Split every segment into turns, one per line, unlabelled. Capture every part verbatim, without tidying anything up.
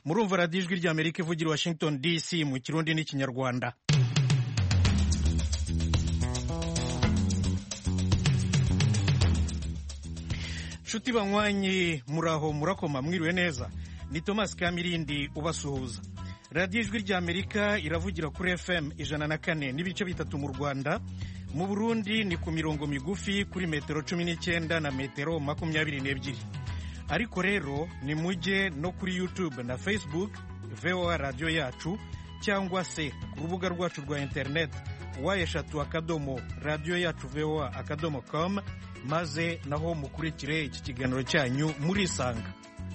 murumva radiyo ijwi ry'Amerika ivugira Washington D C mu kirundi n'ikinyarwanda. Nshuti banywanyi muraho murakoma mwiriwe neza, ni Thomas Kamirindi ubasuhuza. Radiyo ijwi ry'Amerika iravugira kuri F M ijana na kane n'ibice bitatu mu Rwanda, mu Burundi ni ku mirongo migufi kuri metero cumi n'icyenda na metero makumyabiri n'ebyiri. Ariko rero ni mujye no kuri YouTube na Facebook V O A radio yacu, cyangwa se ku rubuga rwacu rwa internet wa eshatu akadomo radio yacu V O A akadomo com, maze naho mukurikire iki kiganiro cyanyu murisanga.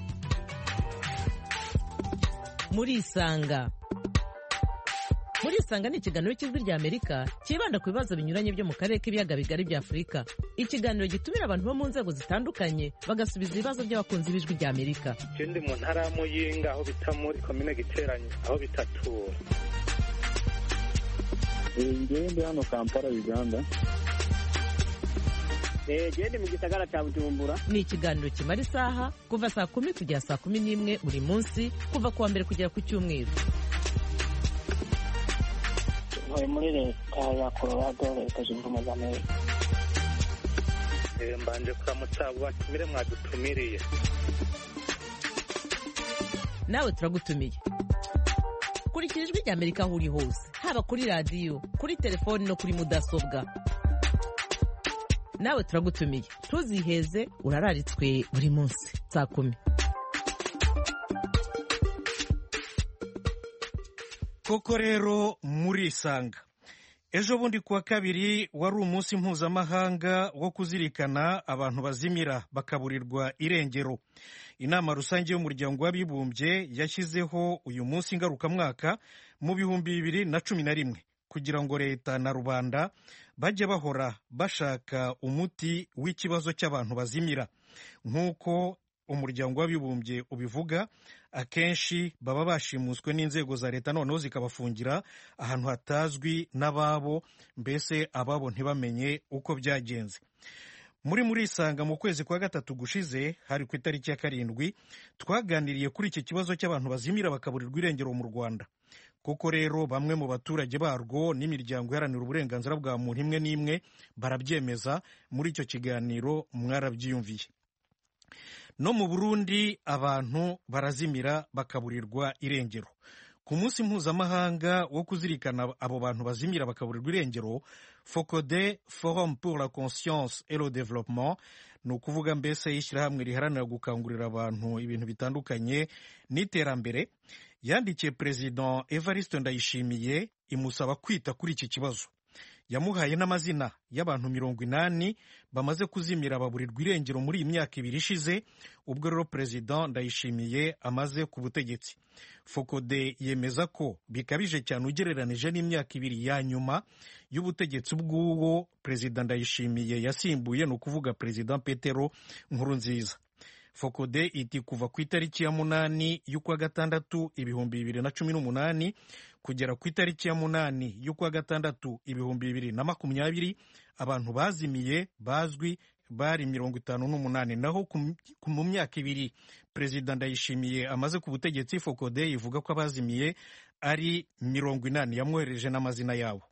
Murisanga Murisanga ni ikiganiro cy'ijwi ry'Amerika kibanda ku bibazo binyuranye byo mu karere k'ibiyaga bigari bya Afurika. Ikiganiro gitumira abantu bo mu nzego zitandukanye bagasubiza ibibazo by'abakunzi b'ijwi ry'Amerika.
Ikindi mu ntara y'Amuyinga aho bita muri komine Giteranye aho bitatura.
Ngende hano Kampala Uganda.
Gende mu gisagara cya Bujumbura.
Ni ikiganiro kimara isaha kuva saa kumi kugera saa kumi n'imwe buri munsi, kuva kuwa mbere kugera ku cyumweru.
Ntuye muri leta ya Colorado, leta zunze ubumwe za Amerika.
Mbanje kuramutsa batumire mwadutumiriye.
Nawe turagutumiye. Kurikira ijwi ry'Amerika aho uri hose, haba kuri radiyo, kuri telefoni no kuri mudasobwa. Nawe turagutumiye, ntuziheze, urararitswe buri munsi saa kumi.
Koko rero murisanga. Ejo bundi kuwa kabiri wari umunsi mpuzamahanga wo kuzirikana abantu bazimira bakaburirwa irengero. Inama rusange y'umuryango w'abibumbye yashyizeho uyu munsi ngarukamwaka mu bihumbi bibiri na cumi na rimwe kugira ngo leta na rubanda bajye bahora bashaka umuti w'ikibazo cy'abantu bazimira. Nk'uko umuryango w'abibumbye ubivuga, akenshi baba bashimuswe n'inzego za leta noneho zikabafungira ahantu hatazwi n'ababo, mbese ababo ntibamenye uko byagenze. Muri murisanga mu kwezi kwa gatatu gushize, hari ku itariki ya karindwi, twaganiriye kuri iki kibazo cy'abantu bazimira bakaburirwa irengero mu Rwanda. Koko rero bamwe mu baturage barwo n'imiryango iharanira uburenganzira bwa muntu imwe n'imwe barabyemeza. Muri icyo kiganiro mwarabyiyumviye. No mu Burundi abantu barazimira bakaburirwa irengero. Ku munsi mpuzamahanga wo kuzirikana abo bantu bazimira bakaburirwa irengero, FOCODE, Forum pour la Conscience et le Développement, ni ukuvuga mbese ishyirahamwe riharanira gukangurira abantu ibintu bitandukanye n'iterambere, yandikiye President Evariste Ndayishimiye imusaba kwita kuri iki kibazo. Yamuhaye n'amazina y'abantu mirongo inani bamaze kuzimira baburirwa irengero muri iyi myaka ibiri ishize, ubwo rero President Ndayishimiye amaze ku butegetsi. FOCODE yemeza ko bikabije cyane ugereranije n'imyaka ibiri ya nyuma y'ubutegetsi bw'uwo President Ndayishimiye yasimbuye, ni ukuvuga President Petero Nkurunziza. FOCODE iti kuva ku itariki ya munani y'ukwa gatandatu ibihumbi bibiri na cumi n'umunani kugera ku itariki ya munani y'ukwa gatandatu ibihumbi bibiri na makumyabiri abantu bazimiye bazwi bari mirongo itanu n'umunani. Naho mu myaka ibiri Perezida Ndayishimiye amaze ku butegetsi, FOCODE ivuga ko abazimiye ari mirongo inani. Yamwohereje n'amazina yabo.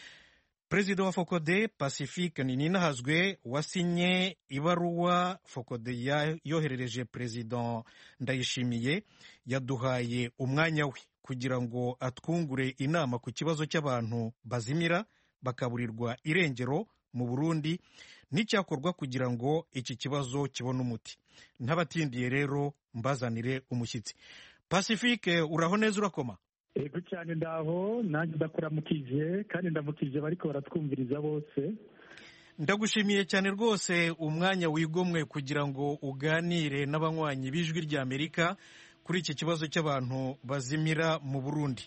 Perezida wa FOCODE Pacifique Nininahazwe wasinye ibaruwa FOCODE yoherereje Perezida Ndayishimiye yaduhaye umwanya we kugira ngo atwungure inama ku kibazo cy'abantu bazimira bakaburirwa irengero mu Burundi n'icyakorwa kugira ngo iki kibazo kibone umuti. Ntabatindiye rero mbazanire umushyitsi. Pacifique, uraho neza urakoma?
Ego cyane ndaho, nanjye ndakuramukije kandi ndamukije bariko baratwumviriza bose.
Ndagushimiye cyane rwose umwanya wigomwe kugira ngo uganire n'abanywanyi b'ijwi ry'Amerika kuri iki kibazo cy'abantu bazimira mu Burundi.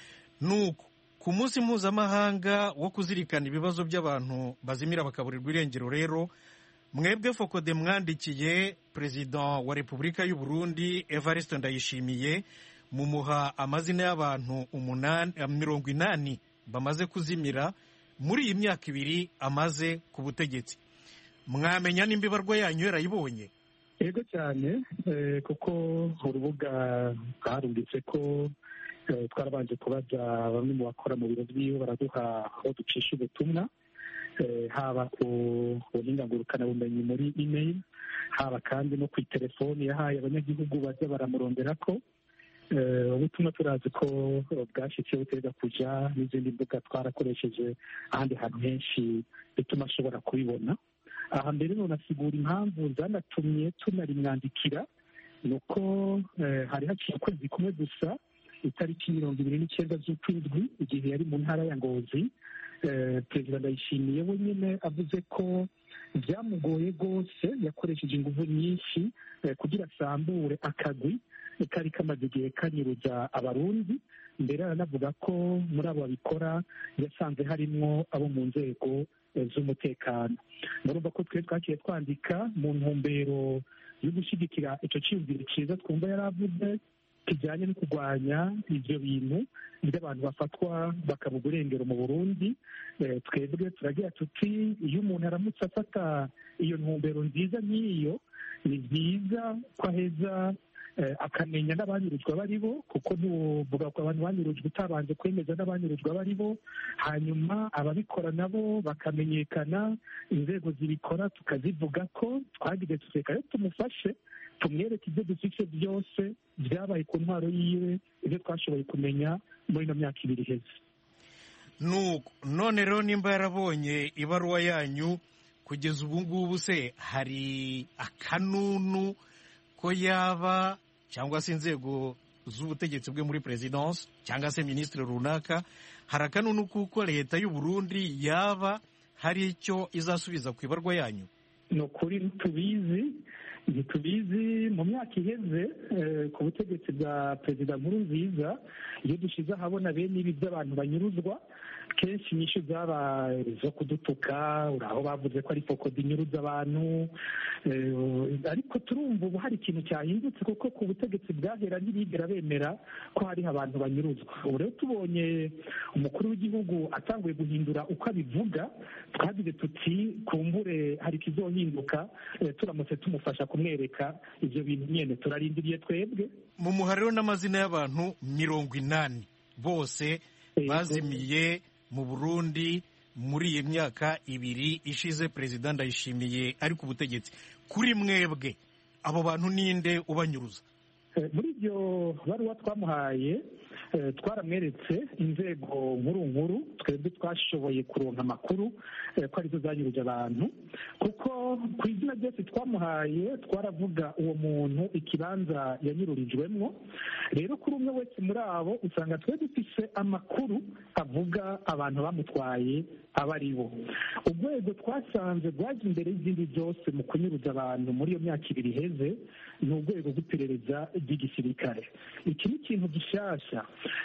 Nuko ku munsi mpuzamahanga wo kuzirikana ibibazo by'abantu bazimira bakaburirwa irengero rero, mwebwe FOCODE mwandikiye Perezida wa Repubulika y'u Burundi Evariste Ndayishimiye mumuha amazina y'abantu mirongo inani bamaze kuzimira muri iyi myaka ibiri amaze ku butegetsi. Mwamenya nimba ibarwa yanyu yarayibonye?
yego cyane kuko urubuga rwarumvise ko twarabanje kubaza bamwe mu bakora mu biro by'iwe baraduha aho ducisha ubutumwa haba ku buhinga ngurukanabumenyi muri email haba kandi no ku telefoni yahaye abanyagihugu baza baramurondera ko ubutumwa turazi ko bwashyitse buteza kuja n'izindi mbuga twarakoresheje ahandi hantu henshi bituma ashobora kubibona. aha mbere nonasigura impamvu zanatumye tunarimwandikira ni uko hari haciye ukwezi kumwe gusa itariki mirongo ibiri n'icyenda z'ukwindwi igihe yari mu ntara ya Ngozi perezida Ndayishimiye we nyine avuze ko byamugoye rwose yakoresheje ingufu nyinshi kugira asambure akagwi kari kamaze igihe kanyuruza abarundi mbere aranavuga ko muri abo babikora yasanze harimwo abo mu nzego z'umutekano. murumva ko twe twakiye twandika mu ntumbero yo gushyigikira icyo cyiyumviro cyiza twumva yari avuze kijyanye no kurwanya ibyo bintu by'abantu bafatwa bakabuga urengero mu Burundi. Twebwe turagira tuti iyo umuntu aramutse afata iyo ntumbero nziza nk'iyo ni byiza ko aheza akamenya n'abanyurujwe abo ari bo kuko ntuvuga ko abantu banyurujwe utabanje kwemeza n'abanyurujwe abo ari bo, hanyuma ababikora nabo bakamenyekana, inzego zibikora tukazivuga ko twagize tuseka rero tumufashe tumwereke ibyo dufite byose byabaye ku ntwaro yiwe ibyo twashoboye kumenya muri ino myaka ibiri iheze.
nuko none rero nimba yarabonye ibaruwa yanyu kugeza ubu ngubu se hari akanunu ko yaba cyangwa se inzego z'ubutegetsi bwe muri perezidansi cyangwa se minisitiri runaka, hari akanunu kuko leta y'u Burundi yaba hari icyo izasubiza ku ibarwa yanyu?
ni ukuri ntitubizi ntitubizi mu myaka iheze ku butegetsi bwa perezida Nkurunziza iyo dushyize ahabona bene ibi by'abantu banyuruzwa kenshi inyishu zabaye zo kudutuka, aho bavuze ko ari fokodi inyuruza abantu, ariko turumva ubu hari ikintu cyahindutse kuko ku butegetsi bwahera ntibigera bemera ko hariho abantu banyuruzwa. ubu rero tubonye umukuru w'igihugu atanguye guhindura uko abivuga twagize tuti kumbure hari ikizohinduka turamutse tumufasha kumwereka ibyo bintu nyine turarindiriye twebwe.
mu muhariro n'amazina y'abantu mirongo inani bose bazimiye mu Burundi muri iyi myaka ibiri ishize perezida Ndayishimiye ari ku butegetsi. Kuri mwebwe abo bantu ninde ubanyuruza?
muri ibyo baruwa twamuhaye twaramweretse inzego nkuru nkuru twebwe twashoboye kuronka amakuru ko arizo zanyuruje abantu, kuko ku izina ryose twamuhaye twaravuga uwo muntu ikibanza yanyururijwemo. rero kuri umwe wese muri abo usanga twe dufise amakuru avuga abantu bamutwaye abo ari bo. urwego twasanze rwaje imbere y'izindi byose mu kunyuruza abantu muri iyo myaka ibiri iheze ni urwego rw'iperereza ry'igisirikare. iki ni ikintu gishyashya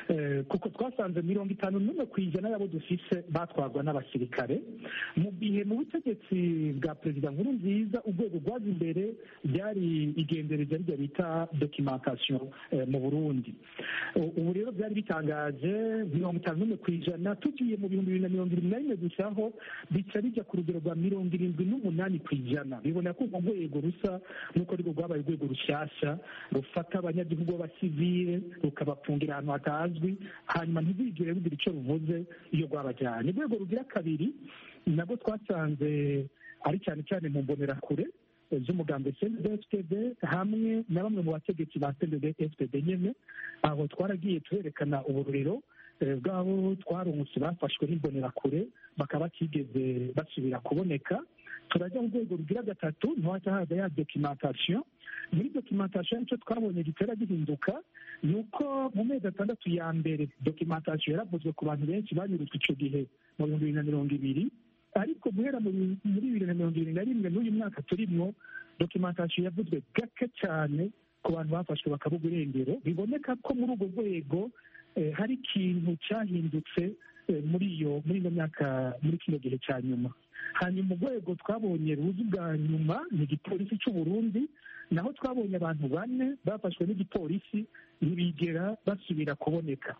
kuko twasanze mirongo itanu n'umwe ku ijana y'abo dufise batwarwa n'abasirikare, mu gihe mu butegetsi bwa perezida Nkurunziza urwego rwaje imbere ryari igendereza ryo bita documentation mu Burundi. ubu rero byari bitangaje mirongo itanu n'umwe ku ijana tugiye mu bihumbi bibiri na mirongo irindwi na rimwe gusaho bica bijya ku rugero rwa mirongo irindwi n'umunani ku ijana. bibona ko urwo rwego rusa n'uko rwo rwabaye urwego rushyashya rufata abanyagihugu b'abasivile rukabapfungira ahantu hatazwi hanyuma ntibigire rugira icyo ruvuze iyo rwabajyanye. urwego rugira kabiri nabwo twasanze ari cyane cyane mu mbonerakure z'umugambi C N D D F T D hamwe na bamwe mu bategetsi ba C N D D F T D nyine. aho twaragiye twerekana ubururiro bw'abo twarungutse bafashwe n'imbonerakure bakaba batigeze basubira kuboneka. turajya mu rwego rugira gatatu ntiwajya haza ya documentation. muri documentation icyo twabonye gitera gihinduka ni uko mu mezi atandatu ya mbere documentation yaravuzwe ku bantu benshi banyurujwe icyo gihe mu bihumbi bibiri na mirongo ibiri, ariko guhera muri bibiri na mirongo irindwi na rimwe n'uyu mwaka turimo documentation yavuzwe gake cyane ku bantu bafashwe bakabuga irengero. biboneka ko muri urwo rwego hari ikintu cyahindutse muri iyo muri ino myaka muri kino gihe cya nyuma. hanyuma urwego twabonye ruzi bwa nyuma ni igipolisi cy'u Burundi, naho twabonye abantu bane bafashwe n'igipolisi ntibigera basubira kuboneka.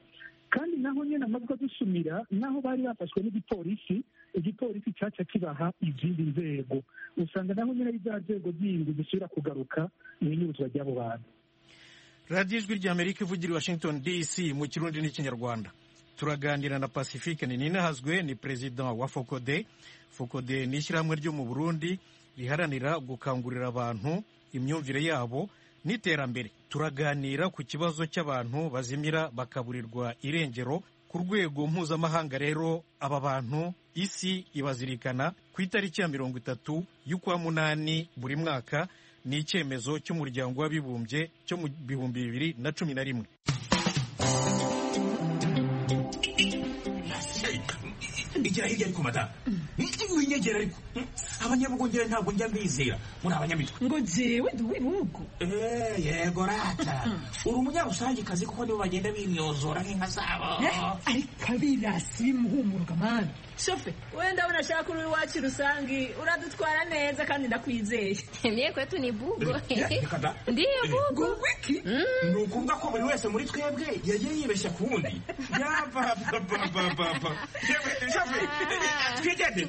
kandi naho nyine amajwi adusumira naho bari bafashwe n'igipolisi igipolisi cyaca kibaha izindi nzego usanga naho nyine ari za nzego zindi zisubira kugaruka mu inyuruzwa ry'abo bantu.
radiyo ijwi ry'amerika ivugira i washington dc mu kirundi n'ikinyarwanda. turaganira na Pacifique Ninahazwe, ni perezida wa fokode. fokode ni ishyirahamwe ryo mu burundi riharanira gukangurira abantu imyumvire yabo n'iterambere. turaganira ku kibazo cy'abantu bazimira bakaburirwa irengero ku rwego mpuzamahanga. Rero aba bantu isi ibazirikana ku itariki ya mirongo itatu y'ukwa munani buri mwaka. Ni icyemezo cy'umuryango w'abibumbye cyo mu bihumbi bibiri na cumi na rimwe.
igira hirya ariko mata winyegera ariko abanyabugongera ntabwo njya mbizera muri abanyamitwe
ngo jewe ndi uw'ibihugu.
Eh, yego rata uri umunyarusangikazi kuko nibo bagenda bimyozora nk'inka zabo.
ariko abirasi bimuhumuruka mani shofe wenda unashaka uri iwacu rusangi uradutwara neza kandi ndakwizeye.
Mie kwetu ni bugo.
Ndiyo bugo.
Wiki ni ukuvuga ko buri wese muri twebwe yagiye yibeshya ku wundi. yapapapapapa shofe twigende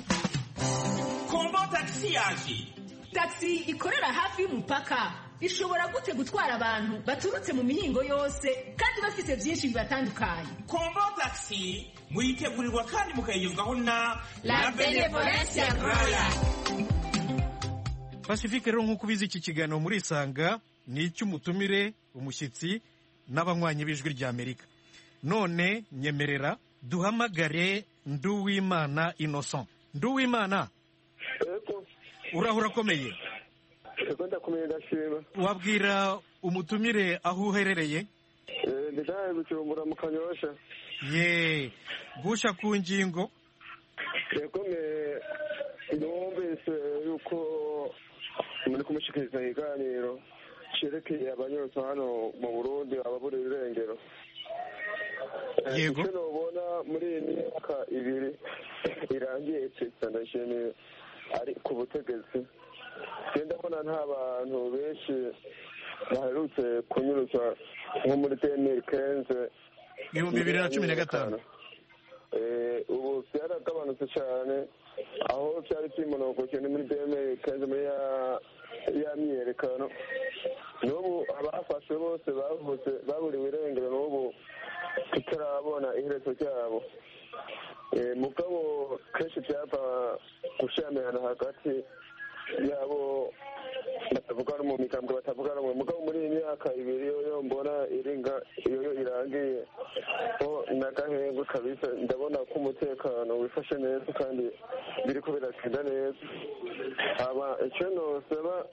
kombo taxi yaje.
Taxi ikorera hafi y'umupaka ishobora gute gutwara abantu baturutse mu mihingo yose kandi bafite byinshi bibatandukanye.
kombo taxi muyitegurirwa kandi mukayigezwaho na
La Benevolencia Royal.
Pacifique rero nk'uko ubizi iki kiganiro muri Isanga ni icy'umutumire umushyitsi n'abanywanyi b'ijwi ry'Amerika. None nyemerera duhamagare Nduwimana Innocent. Nduwimana, urahura akomeye?
Ego ndakomeye ndashima.
Wabwira umutumire aho uherereye?
Eh, ndaje gucumbura mu Kanyosha.
Ye, gusha ku ngingo.
Ego me numvise yuko muri kumushikiriza iganiro cerekeye abanyoza hano mu Burundi ababura irengero.
Yego.
Icyo nobona muri iyi myaka ibiri irangiye cyane ari ku butegetsi. Genda mbona nta bantu benshi baherutse kunyuruzwa nko muri demiri kenze
ibihumbi bibiri na cumi na gatanu.
Ubu byaragabanutse cyane aho byari byimonogoke ni muri demiri kenze muri ya myiyerekano. N'ubu abafashwe bose bavutse baburiwe irengero n'ubu tutarabona iherezo ryabo. Mugabo kenshi byava gushyamirana hagati yabo batavuga no mu mikambwe batavuga no mugabo muri iyi myaka ibiri yo mbona iringa iyo irangiye ho nagahengwe kabisa ndabona ko umutekano wifashe neza kandi biriko biragenda neza. aba icyo nosaba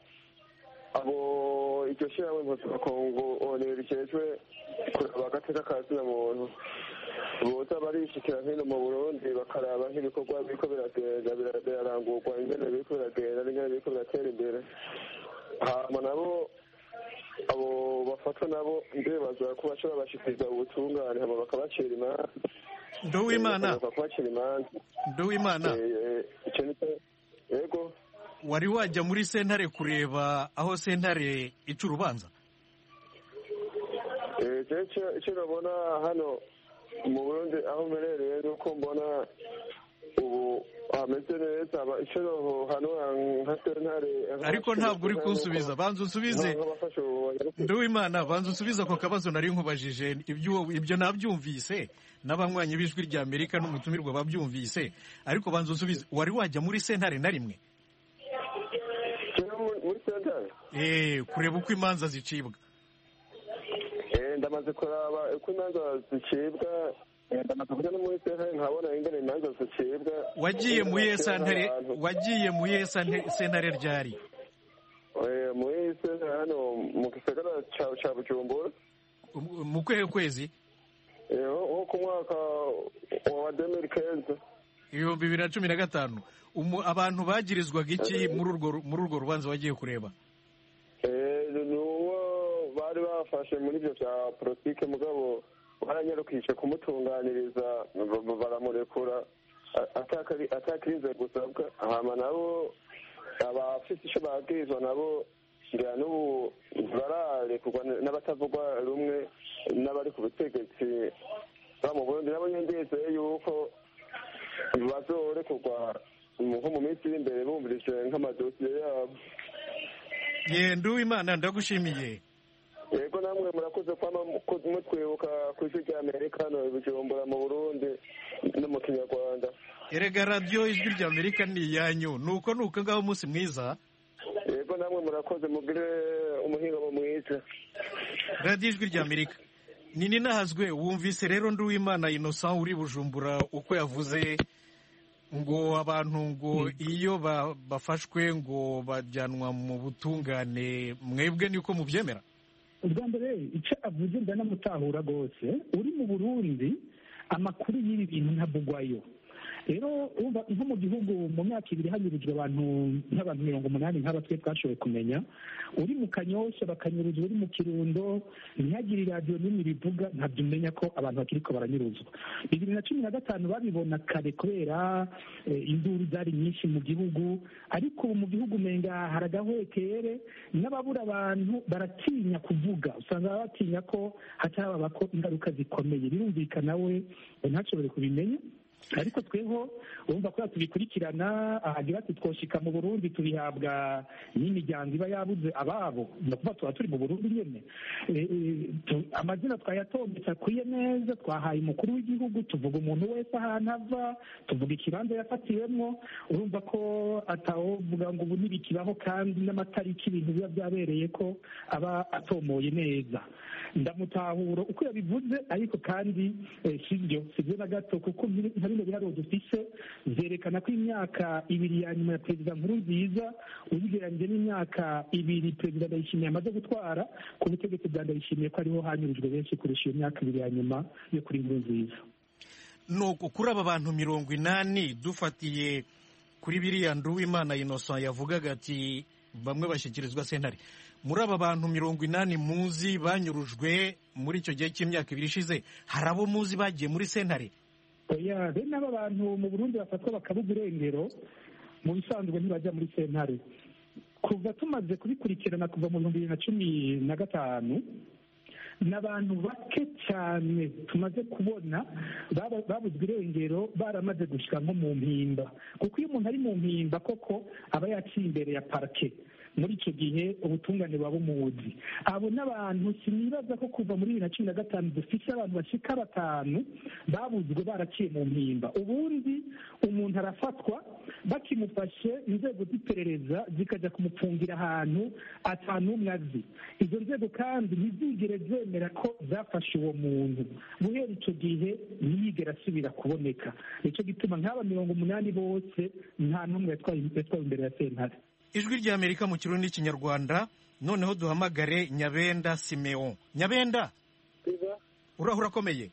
abo iryo shyirahamwe mpuzamakungu onerikejwe kuraba agateka ka zina muntu boza barishikira hino mu Burundi bakaraba nk'ibikorwa biriko biragenda birarangurwa ingene biriko biragenda n'ingene biriko biratera imbere. hama nabo abo bafatwa nabo ndibaza ko bashobora bashikiriza ubutungane hama bakabacira imanza.
Nduwimana,
bakabacira imanza.
Nduwimana,
icyo ni yego.
Wari wajya muri sentare kureba aho sentare ica urubanza?
Eh, icyo nabona hano mu Burundi aho mperereye nuko mbona ubu hameze neza. icyo hano nka sentare
ariko ntabwo uri kunsubiza. Banza unsubize Nduwimana, banza unsubize ako kabazo nari nkubajije. Ibyo ibyo nabyumvise n'abanywanyi b'ijwi ry'Amerika n'umutumirwa babyumvise, ariko banza unsubize, wari wajya muri sentare na rimwe?
muri sentare
eh kureba uko imanza zicibwa?
eh ndamaze kuraba uko imanza zicibwa. ndamaze kujya no muri sentare nkabona ingene imanza zicibwa.
Wagiye muri sentare wagiye muri sentare ryari?
eh muri sentare hano mu gisagara ca Bujumbura.
Mu kwehe kwezi?
eh ho ku mwaka wa demiri kenze
ibihumbi bibiri na cumi na gatanu. Abantu bagirizwaga iki muri urwo muri urwo rubanza wagiye kureba?
eh nuwo bari bafashe muri ibyo bya politike mugabo baranyarukisha kumutunganiriza baramurekura atakirize gusabwa. hama nabo abafite icyo babwirizwa nabo ngira n'ubu bararekurwa n'abatavugwa rumwe n'abari ku butegetsi nta mu burundi nabo ndizeye yuko bazorekurwa nko mu minsi iri imbere bumvise nk'amadosiye yabo.
ye Nduwimana ndagushimiye.
yego namwe murakoze kwama mutwibuka ku isi rya amerika no ibijumbura mu burundi no mu kinyarwanda.
erega radiyo ijwi rya amerika ni iyanyu nuko nuko ngaho umunsi mwiza.
yego namwe murakoze mugire umuhingamo mwiza.
radiyo ijwi rya amerika ni ninahazwe. wumvise rero Nduwimana Innocent uri Bujumbura uko yavuze ngo abantu ngo iyo bafashwe ngo bajyanwa mu butungane, mwebwe niko mubyemera?
ubwa mbere icyo avuze ndanamutahura rwose. uri mu Burundi amakuru y'ibi bintu ntabugwayo. rero nko mu gihugu mu myaka ibiri hanyurujwe abantu nk'abantu mirongo umunani nk'aba twe twashoboye kumenya. uri mu Kanyosha bakanyuruzwa, uri mu Kirundo ntihagire iradiyo n'imwe rivuga, ntabyo umenya ko abantu bakiri ko baranyuruzwa. bibiri na cumi na gatanu babibona kare kubera induru zari nyinshi mu gihugu, ariko ubu mu gihugu umenga hari agahwekere, n'ababura abantu baratinya kuvuga, usanga batinya ko hataba ko ingaruka zikomeye. birumvikana we ntashobore kubimenya, ariko tweho urumva ko tubikurikirana. ahagira ati twoshika mu Burundi tubihabwa n'imiryango iba yabuze ababo, ni ukuvuga tuba turi mu Burundi nyene. amazina twayatondetse akwiye neza, twahaye umukuru w'igihugu, tuvuga umuntu wese ahantu ava, tuvuga ikibanza yafatiwemwo. urumva ko atawovuga ngo ubu ntibikibaho, kandi n'amatariki ibintu biba byabereye ko aba atomoye neza. ndamutahura uko yabivuze, ariko kandi sibyo sibyo na gato, kuko nka bino biharuro dufise vyerekana ko imyaka ibiri ya nyuma ya perezida Nkurunziza ubigereranyije n'imyaka ibiri perezida Ndayishimiye amaze gutwara ku butegetsi bwa Ndayishimiye ko ariho hanyurujwe benshi kurusha iyo myaka ibiri ya nyuma yo kuri Nkurunziza.
nuko kuri aba bantu mirongo inani dufatiye kuri biriya Nduwimana Innocent yavugaga ati bamwe bashyikirizwa sentare, muri aba bantu mirongo inani muzi banyurujwe muri icyo gihe cy'imyaka ibiri ishize, hari abo muzi bagiye muri sentare?
oya, bene aba bantu mu Burundi bafatwa bakabuga irengero, mu bisanzwe ntibajya muri sentare. kuva tumaze kubikurikirana kuva mu bihumbi bibiri na cumi na gatanu n'abantu bake cyane tumaze kubona babuzwe irengero baramaze gushyira nko mu mpimba, kuko iyo umuntu ari mu mpimba koko aba yaciye imbere ya parike. muri icyo gihe ubutungane buba bumuzi. abo n'abantu sinibaza ko kuva muri bibiri na cumi na gatanu dufite abantu bashika batanu babuzwe baraciye mu mpimba. ubundi umuntu arafatwa, bakimufashe inzego z'iperereza zikajya kumupfungira ahantu atanumwe azi. izo nzego kandi ntizigere zemera ko zafashe uwo muntu, guhera icyo gihe ntiyigera asubira kuboneka. nicyo gituma nk'aba mirongo umunani bose nta n'umwe yatwaye imbere ya sentare.
ijwi rya Amerika mu kirundi n'ikinyarwanda. noneho duhamagare Nyabenda Simeon. Nyabenda, urahura akomeye?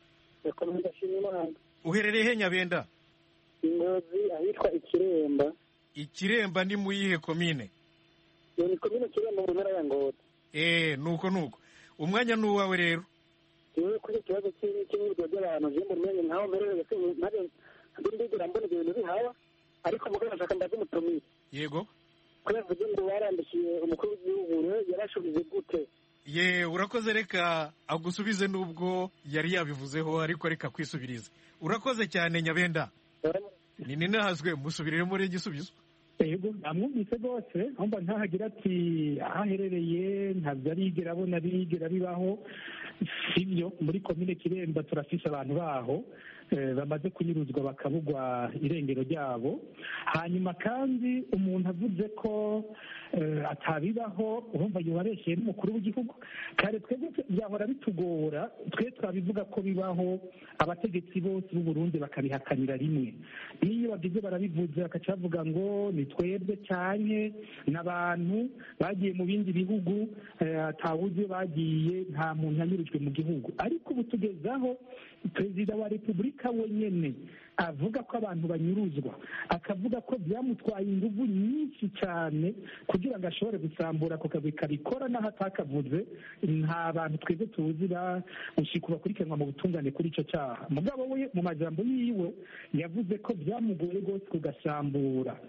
uherereye he Nyabenda?
Ingozi, ahitwa Ikiremba.
Ikiremba ni mu yihe komine?
ni komine Kiremba mu ntara ya Ngozi.
eh nuko nuko umwanya ni uwawe rero.
yewe kuri ikibazo cy'imyirwa by'abantu je mu menye ntaho mbereye ntabe ndindigera mbona ibintu bihawa, ariko mugabo nshaka ndaze umutumire.
yego,
kubera ngo barandikiye umukuru w'igihugu yarashubije gute?
ye urakoze, reka agusubize nubwo yari yabivuzeho, ariko reka kwisubirize. urakoze cyane Nyabenda. ni ninahazwe musubirire muri igisubizo.
yego namwumvise rwose, ahumva ntahagira ati aho aherereye ntabyo arigera abona bigera bibaho. sibyo, muri komine Kiremba turafise abantu baho bamaze kunyuruzwa bakabugwa irengero ryabo. hanyuma kandi umuntu avuze ko atabibaho urumva yubabeshye n'umukuru w'igihugu. kare twebwe byahora bitugora, twe twabivuga ko bibaho, abategetsi bose b'u Burundi bakabihakanira rimwe. n'iyo bagize barabivuze bakaca bavuga ngo ni twebwe cyane n'abantu bagiye mu bindi bihugu, atawuzi bagiye, nta muntu yanyurujwe mu gihugu. ariko ubu tugezaho perezida wa repubulika wenyine avuga ko abantu banyuruzwa, akavuga ko byamutwaye ingufu nyinshi cyane kugira ngo ashobore gusambura ako kazi kabikora, n'aho atakavuze nta bantu twebwe tuzi gushika bakurikiranwa mu butungane kuri icyo cyaha. mugabo we mu majambo yiwe yavuze ko byamugoye rwose kugasambura.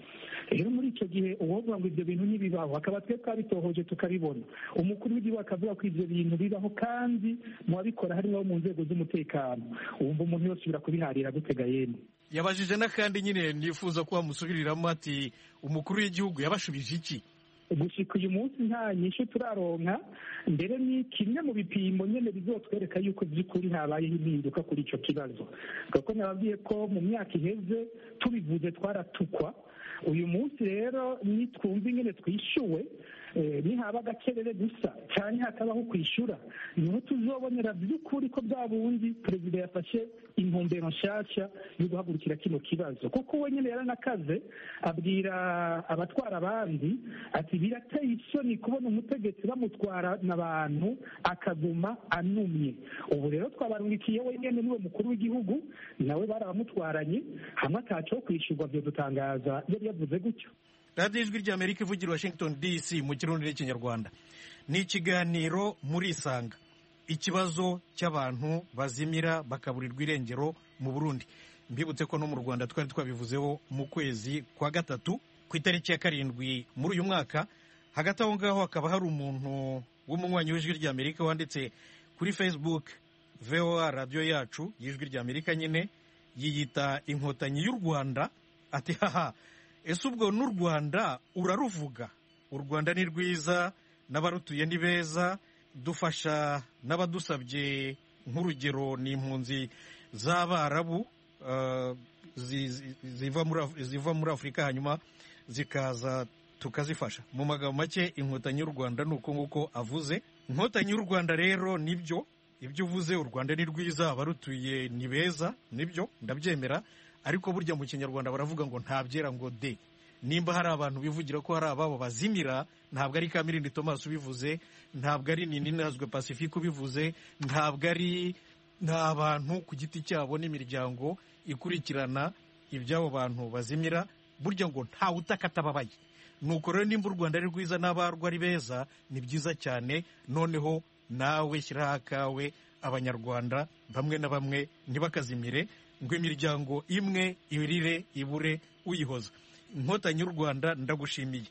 rero muri icyo gihe uwovuga ngo ibyo bintu ntibibaho akaba twe twabitohoje tukabibona umukuru w'igihugu akavuga ko ibyo bintu bibaho kandi mu babikora harimo abo mu nzego z'umutekano wumva umuntu yose ubira kubiharira gutega yemwe
yabajije n'akandi nyine nifuza ko bamusubiriramo ati umukuru w'igihugu yabashubije iki
gushika uyu munsi nta nyinshi turaronka mbere ni kimwe mu bipimo nyine bizotwereka yuko by'ukuri habayeho impinduka kuri icyo kibazo kuko nababwiye ko mu myaka iheze tubivuze twaratukwa uyu munsi rero nitwumva ingene twishyuwe nihaba agakerere gusa cyane hakabaho kwishyura niho tuzobonera by'ukuri ko bwa bundi perezida yafashe intumbero nshyashya yo guhagurukira kino kibazo kuko we nyine yaranakaze abwira abatwara abandi ati birateye isoni kubona umutegetsi bamutwara n'abantu akaguma anumye ubu rero twabarungikiye we nyine niwe mukuru w'igihugu nawe barabamutwaranye hamwe ataco kwishyurwa byo dutangaza yari yavuze gutyo.
radiyo ijwi ry'amerika ivugira washington dc mu kirundi n'ikinyarwanda ni ikiganiro muri isanga ikibazo cy'abantu bazimira bakaburirwa irengero mu burundi mbibutse ko no mu rwanda twari twabivuzeho mu kwezi kwa gatatu ku itariki ya karindwi muri uyu mwaka hagati aho ngaho hakaba hari umuntu w'umunywanyi w'ijwi ry'amerika wanditse kuri facebook voa radiyo yacu y'ijwi ry'amerika nyine yiyita inkotanyi y'u rwanda ati haha ese ubwo n'u rwanda uraruvuga u rwanda ni rwiza n'abarutuye ni beza dufasha n'abadusabye nk'urugero ni impunzi z'abarabu ziva muri afurika hanyuma zikaza tukazifasha mu magambo make inkotanyi y'u rwanda ni uko nguko avuze inkotanyi y'u rwanda rero nibyo ibyo uvuze u rwanda ni rwiza abarutuye ni beza nibyo ndabyemera ariko burya mu kinyarwanda baravuga ngo nta byera ngo de nimba hari abantu bivugira ko hari ababo bazimira ntabwo ari Kamirindi Thomas ubivuze ntabwo ari Ninazwe Pacifique ubivuze ntabwo ari nta bantu ku giti cyabo n'imiryango ikurikirana iby'abo bantu bazimira burya ngo ntawe utakatababaye nuko rero nimba u Rwanda ari rwiza n'abarwo ari beza ni byiza cyane noneho nawe shyiraho akawe abanyarwanda bamwe na bamwe ntibakazimire ngo imiryango imwe irire ibure uyihoza inkotanyi y'u Rwanda ndagushimiye.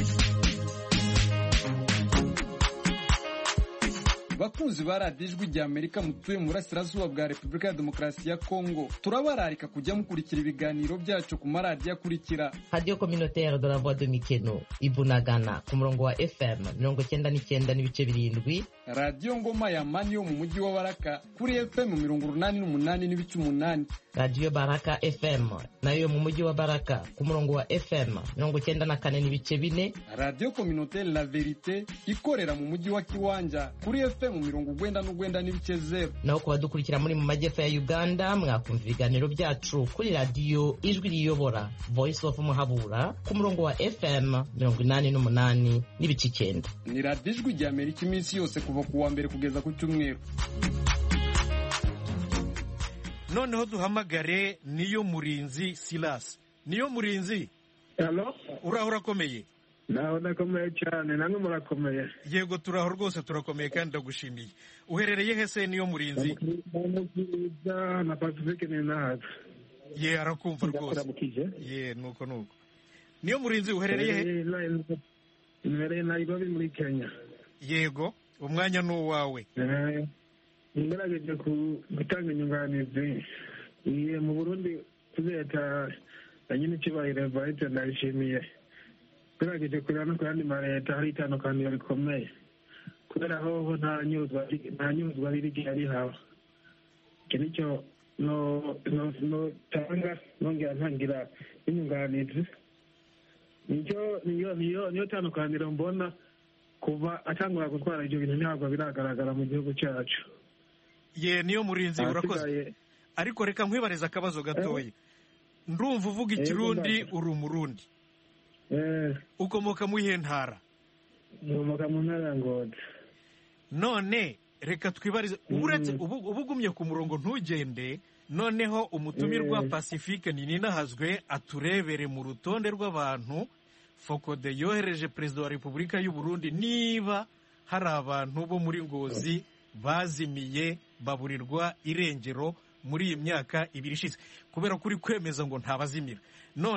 bakunzi ba radiyo ijwi ry'amerika mutuye mu burasirazuba bwa repubulika ya demokarasi ya kongo turabararika kujya mukurikira ibiganiro byacu ku maradiyo akurikira
radiyo communautaire de la voix de mikeno ibunagana ku murongo wa fm mirongo icyenda n'icyenda n'ibice birindwi
radiyo ngoma ya mani yo mu mujyi wa baraka kuri fm mirongo urunani n'umunani n'ibice umunani
radiyo baraka fm nayo mu mujyi wa baraka ku murongo wa fm mirongo icyenda na kane n'ibice bine
radiyo communautaire la verite ikorera mu mujyi wa kiwanja kuri fm mu mirongo ugwenda n'ugwenda n'ibice zero
naho ku badukurikira muri mu majyepfo ya uganda mwakumva ibiganiro byacu kuri radiyo ijwi riyobora voice of muhabura ku murongo wa fm mirongo inani n'umunani n'ibice icyenda
ni radiyo ijwi ry'amerika iminsi yose kuva ku wa mbere kugeza ku cyumweru.
noneho duhamagare niyo murinzi Silas. niyo murinzi uraho urakomeye?
naho nakomeye cyane namwe murakomeye?
yego turaho rwose turakomeye kandi ndagushimiye. uherereye hese niyo murinzi?
na Pacifique ni nahazi.
ye arakumva rwose. ye nuko nuko. niyo murinzi uherereye he?
uherereye Nairobi muri Kenya.
yego umwanya ni uwawe.
ngerageje gutanga inyunganizi mu Burundi leta na nyine icyubahiro Evariste ndayishimiye ngerageje kureba no ku yandi maleta hari itandukaniro rikomeye kubera hoho nta nyuzwa riri gihari haba iki nicyo notanga nongera ntangira inyunganizi niyo niyo niyo tandukaniro mbona kuva atangura gutwara ibyo bintu ntabwo biragaragara mu gihugu cyacu.
ye niyo murinzi urakoze ariko reka nkwibariza akabazo gatoya. ndumva uvuga ikirundi uri umurundi. ukomoka mu iyihe ntara?
ukomoka mu ntara ya Ngozi.
none reka twibarize uretse ubu ugumye ku murongo ntugende noneho umutumirwa Pacifique Ninahazwe aturebere mu rutonde rw'abantu Fokode yohereje perezida wa Repubulika y'u Burundi niba hari abantu bo muri Ngozi bazimiye baburirwa irengero muri iyi myaka ibiri ishize kubera kuri kwemeza ngo ntabazimira. none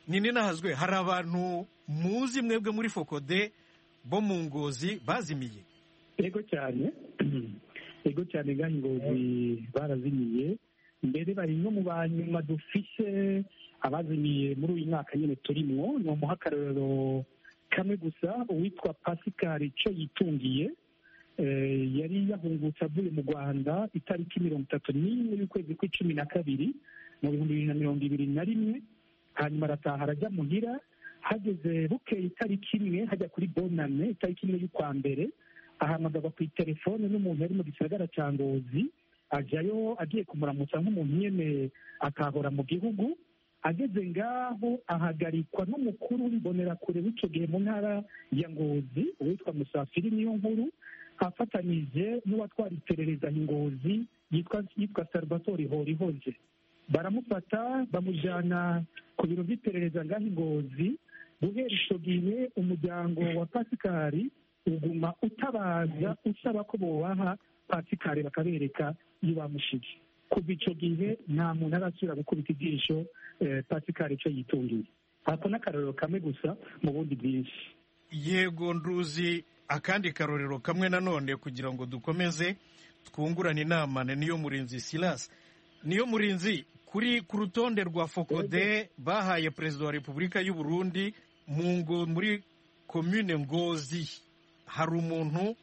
nini nahazwe hari abantu muzi mwebwe muri fokode bo mu Ngozi bazimiye?
Yego cyane yego cyane ngaho Ngozi barazimiye, mbere bari no mu banyuma dufise abazimiye muri uyu mwaka nyine turimwo. ni umuha akarorero kamwe gusa, uwitwa Pascal cyo yitungiye yari yahungutse avuye mu Rwanda itariki mirongo itatu n'imwe y'ukwezi kw'icumi na kabiri mu bihumbi bibiri na mirongo ibiri na rimwe, hanyuma arataha arajya muhira. hageze bukeye itariki imwe hajya kuri bonane itariki imwe y'ukwa mbere, ahamagarwa ku itelefone n'umuntu yari mu gisagara cya Ngozi, ajyayo agiye kumuramutsa nk'umuntu nyene akahora mu gihugu. ageze ngaho ahagarikwa n'umukuru w'imbonerakure w'icyo gihe mu ntara ya Ngozi uwitwa Musafiri niyo nkuru, afatanije n'uwatwara iperereza Ngozi yitwa yitwa Salvatore Horihoze. baramufata bamujyana ku biro by'iperereza ngaho Ngozi. guhera icyo gihe umuryango wa Pascal uguma utabaza usaba ko bobaha Pascal bakabereka iyo bamushize. kuva icyo gihe nta muntu arasubira gukubita ijisho Pascal icyo yitungiye. ako n'akarorero kamwe gusa mu bundi bwinshi.
Yego nduzi akandi karorero kamwe nanone kugira ngo dukomeze twungurane inama. niyo murinzi Silas niyo murinzi kuri ku rutonde rwa Fokode bahaye perezida wa Repubulika y'u Burundi mu ngo muri commune Ngozi hari umuntu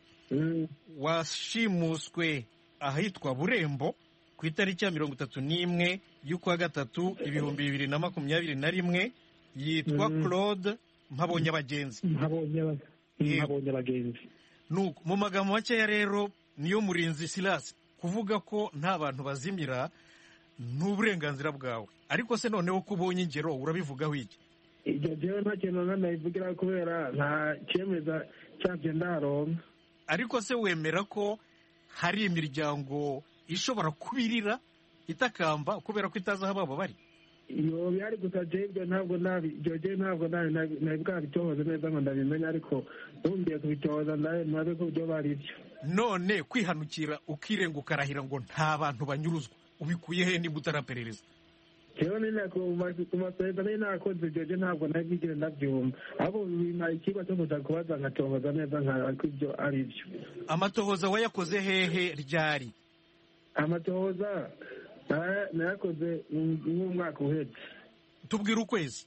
washimuswe ahitwa Burembo ku itariki ya mirongo itatu n'imwe y'ukwa gatatu ibihumbi bibiri na makumyabiri na rimwe, yitwa Claude Mpabonye abagenzi.
Mpabonye abagenzi.
Nuko mu magambo makeya rero niyo murinzi Silas, kuvuga ko nta bantu bazimira n'uburenganzira bwawe, ariko se noneho ko ubonye ingero urabivugaho iki?
ibyo jewe nta kintu nabivugira kubera nta cyemeza cyabyo ndaronka.
Ariko se wemera ko hari imiryango ishobora kubirira itakamba kubera ko itazi aho babo bari?
iyo byari gusa jebwe ntabwo nabi joje ntabwo nabi nabi bwabitohoza neza ngo ndabimenya, ariko bumbiye kubitohoza ndaye nabe ko byo bari byo.
None kwihanukira ukirenga ukarahira ngo nta bantu banyuruzwa ubikuye he niba utaraperereza?
Jewe nina ku maseta nina nakoze joje ntabwo nabigire ndabyumva, abo bima ikiba cyo kuza kubaza nkatohoza neza nka ibyo ari byo.
Amatohoza wayakoze hehe ryari?
Amatohoza nayakoze nk'umwaka uhetse.
Tubwire ukwezi.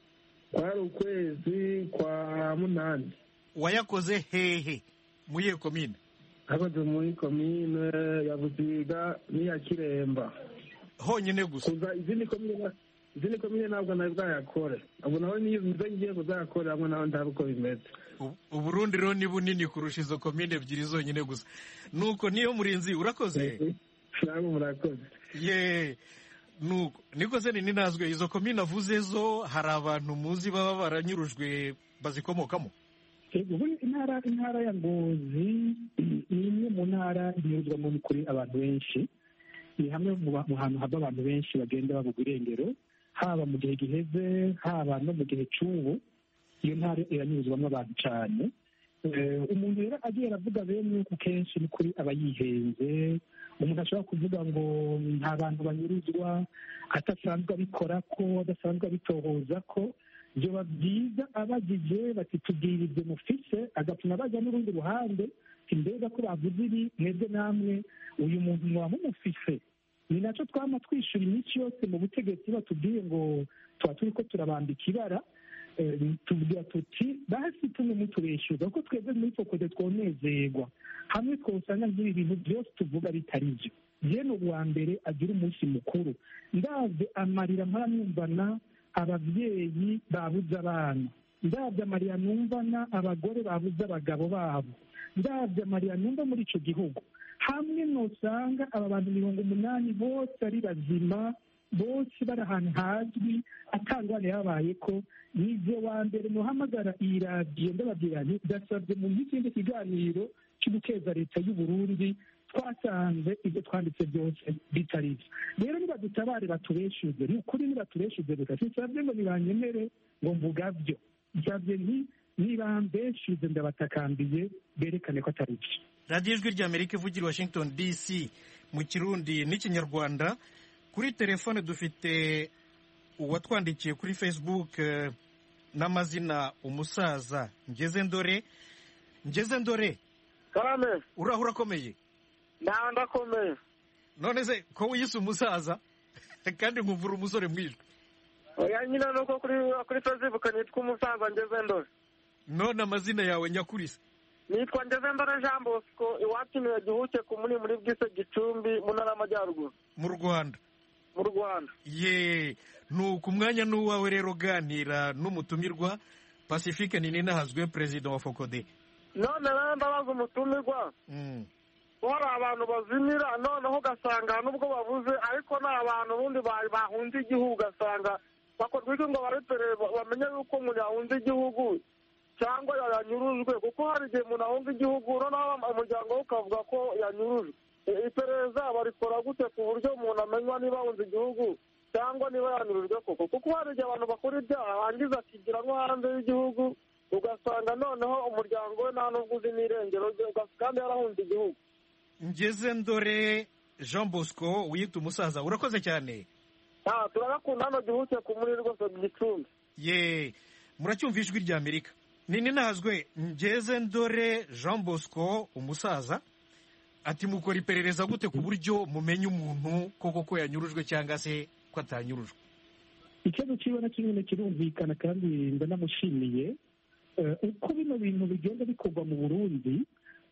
Kwari ukwezi kwa munani.
Wayakoze hehe muye komine?
Akoze muri komine ya Buziga n'iya Kiremba
honyine gusa.
kuza izindi komine izindi komine ntabwo nawe bwayakore, abo nawe niyo ngiye kuzakora hamwe nawe ndabe uko bimeze.
Uburundi rero ni bunini kurusha izo komine ebyiri zonyine gusa. Nuko niyo murinzi urakoze.
Namwe murakoze.
Ye nuko niko se ni nazwe izo komine avuze zo hari abantu muzi baba baranyurujwe bazikomokamo?
Ubu intara intara ya Ngozi ni imwe mu ntara inyurwamo kuri abantu benshi, ni hamwe mu hantu haba abantu benshi bagenda bavuga irengero, haba mu gihe giheze haba no mu gihe cy'ubu. iyo ntara iranyuzwamo abantu cyane. umuntu rero agiye aravuga bene uko kenshi ni kuri aba yihenze. umuntu ashobora kuvuga ngo nta bantu banyuruzwa atasanzwe abikora ko adasanzwe abitohoza ko. byoba byiza abagize bati tubwirize mufise, agatuma bajya n'urundi ruhande imbega ko bavuze ibi mwebwe namwe uyu muntu mwaba mumufise. ni nacyo twama twishyura iminsi yose mu butegetsi batubwiye ngo tuba turi ko turabambika ibara. tubwira tuti basi tumwe mutubeshyuza kuko twebwe muri Fokode twonezerwa hamwe twosanga nk'ibi bintu byose tuvuga bitari byo. jene uwa mbere agira umunsi mukuru ndabye amarira mparamwumvana ababyeyi babuze abana, ndabye amarira numvana abagore babuze abagabo babo, ndabye amarira numva muri icyo gihugu hamwe nosanga aba bantu mirongo umunani bose ari bazima, bose bari ahantu hazwi atangwane yabaye ko. nibyo wa mbere muhamagara iyi radiyo ndababwira nti ndasabye mu n'ikindi kiganiro cyo gukeza leta y'u Burundi twasanze ibyo twanditse byose bitari byo. rero nibadutabare batubeshyuze, ni ukuri nibatubeshyuze gusa sisabye ngo nibanyemere ngo mvuga byo, nsabye nti nibambeshyuze ndabatakambiye berekane ko atari byo.
radiyo ijwi ry'Amerika ivugira Washington D C mu Kirundi n'ikinyarwanda. Kuri telefone dufite uwatwandikiye kuri facebook eh, n'amazina umusaza ngeze ndore ngeze ndore
karame
uraho urakomeye
nta ndakomeye
none se ko wiyise umusaza kandi nkumvura umusore mwijwe
oya nyine nuko kuri kuri facebook nitwa umusaza ngeze ndore
none amazina yawe nyakurisa
nitwa ngeze ndore Jean Bosco iwacu niwe gihuke ku muri muri bwise Gicumbi mu ntara y'Amajyaruguru
mu Rwanda
mu Rwanda
ye nuko umwanya n'uwawe rero ganira n'umutumirwa Pacifique Ninahazwe president wa Focode
none rero ndabaza umutumirwa
mm.
hari abantu bazimira noneho ugasanga nubwo babuze ariko ni abantu ubundi bahunze igihugu ugasanga bakorwa iki ngo baretere bamenye yuko umuntu yahunze igihugu cyangwa yanyurujwe kuko hari igihe umuntu ahunze igihugu noneho umuryango we ukavuga ko yanyurujwe iperereza barikora gute ku buryo umuntu amenya niba ahunze igihugu cyangwa niba yanyurujwe koko kuko hari igihe abantu bakora ibyaha hangiza akigira nko hanze y'igihugu ugasanga noneho umuryango we nta n'ubwo uzi n'irengero rye kandi yarahunze igihugu
ngeze ndore Jean Bosco wiyita umusaza urakoze cyane
ah turagakunda hano gihuke ku muri rwose Gicumbi
ye muracyumva ijwi rya Amerika nini nazwe ngeze ndore Jean Bosco umusaza ati mukora iperereza gute ku buryo mumenye umuntu koko ko yanyurujwe cyangwa se ko atanyurujwe
ikibazo kibona kimwe kirumvikana kandi ndanamushimiye uko bino bintu bigenda bikorwa mu Burundi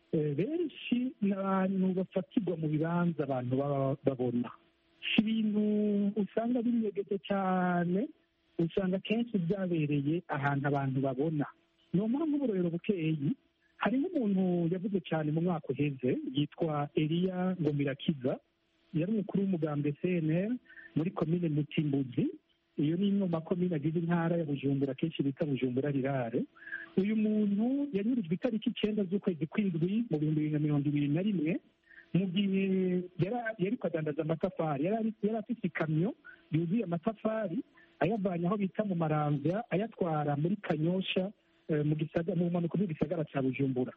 benshi n'abantu bafatirwa mu bibanza abantu babona si ibintu usanga binyegeje cyane usanga kenshi byabereye ahantu abantu babona ni mpamvu uburorero bukeyi hari n'umuntu yavuze cyane mu mwaka uheze yitwa Elia Ngomirakiza yari umukuru w'umugambwe C N L muri komine Mutimbuzi iyo ni imwe mu makomine agize intara ya Bujumbura kenshi bita Bujumbura rirare uyu muntu yanyurujwe itariki icyenda z'ukwezi kw'indwi mu bihumbi bibiri na mirongo ibiri na rimwe mu gihe yari kwadandaza amatafari yari afite ikamyo yuzuye amatafari ayavanye aho bita mu Maramvya ayatwara muri Kanyosha mu gisagara mu mpanuka bw'igisagara cya Bujumbura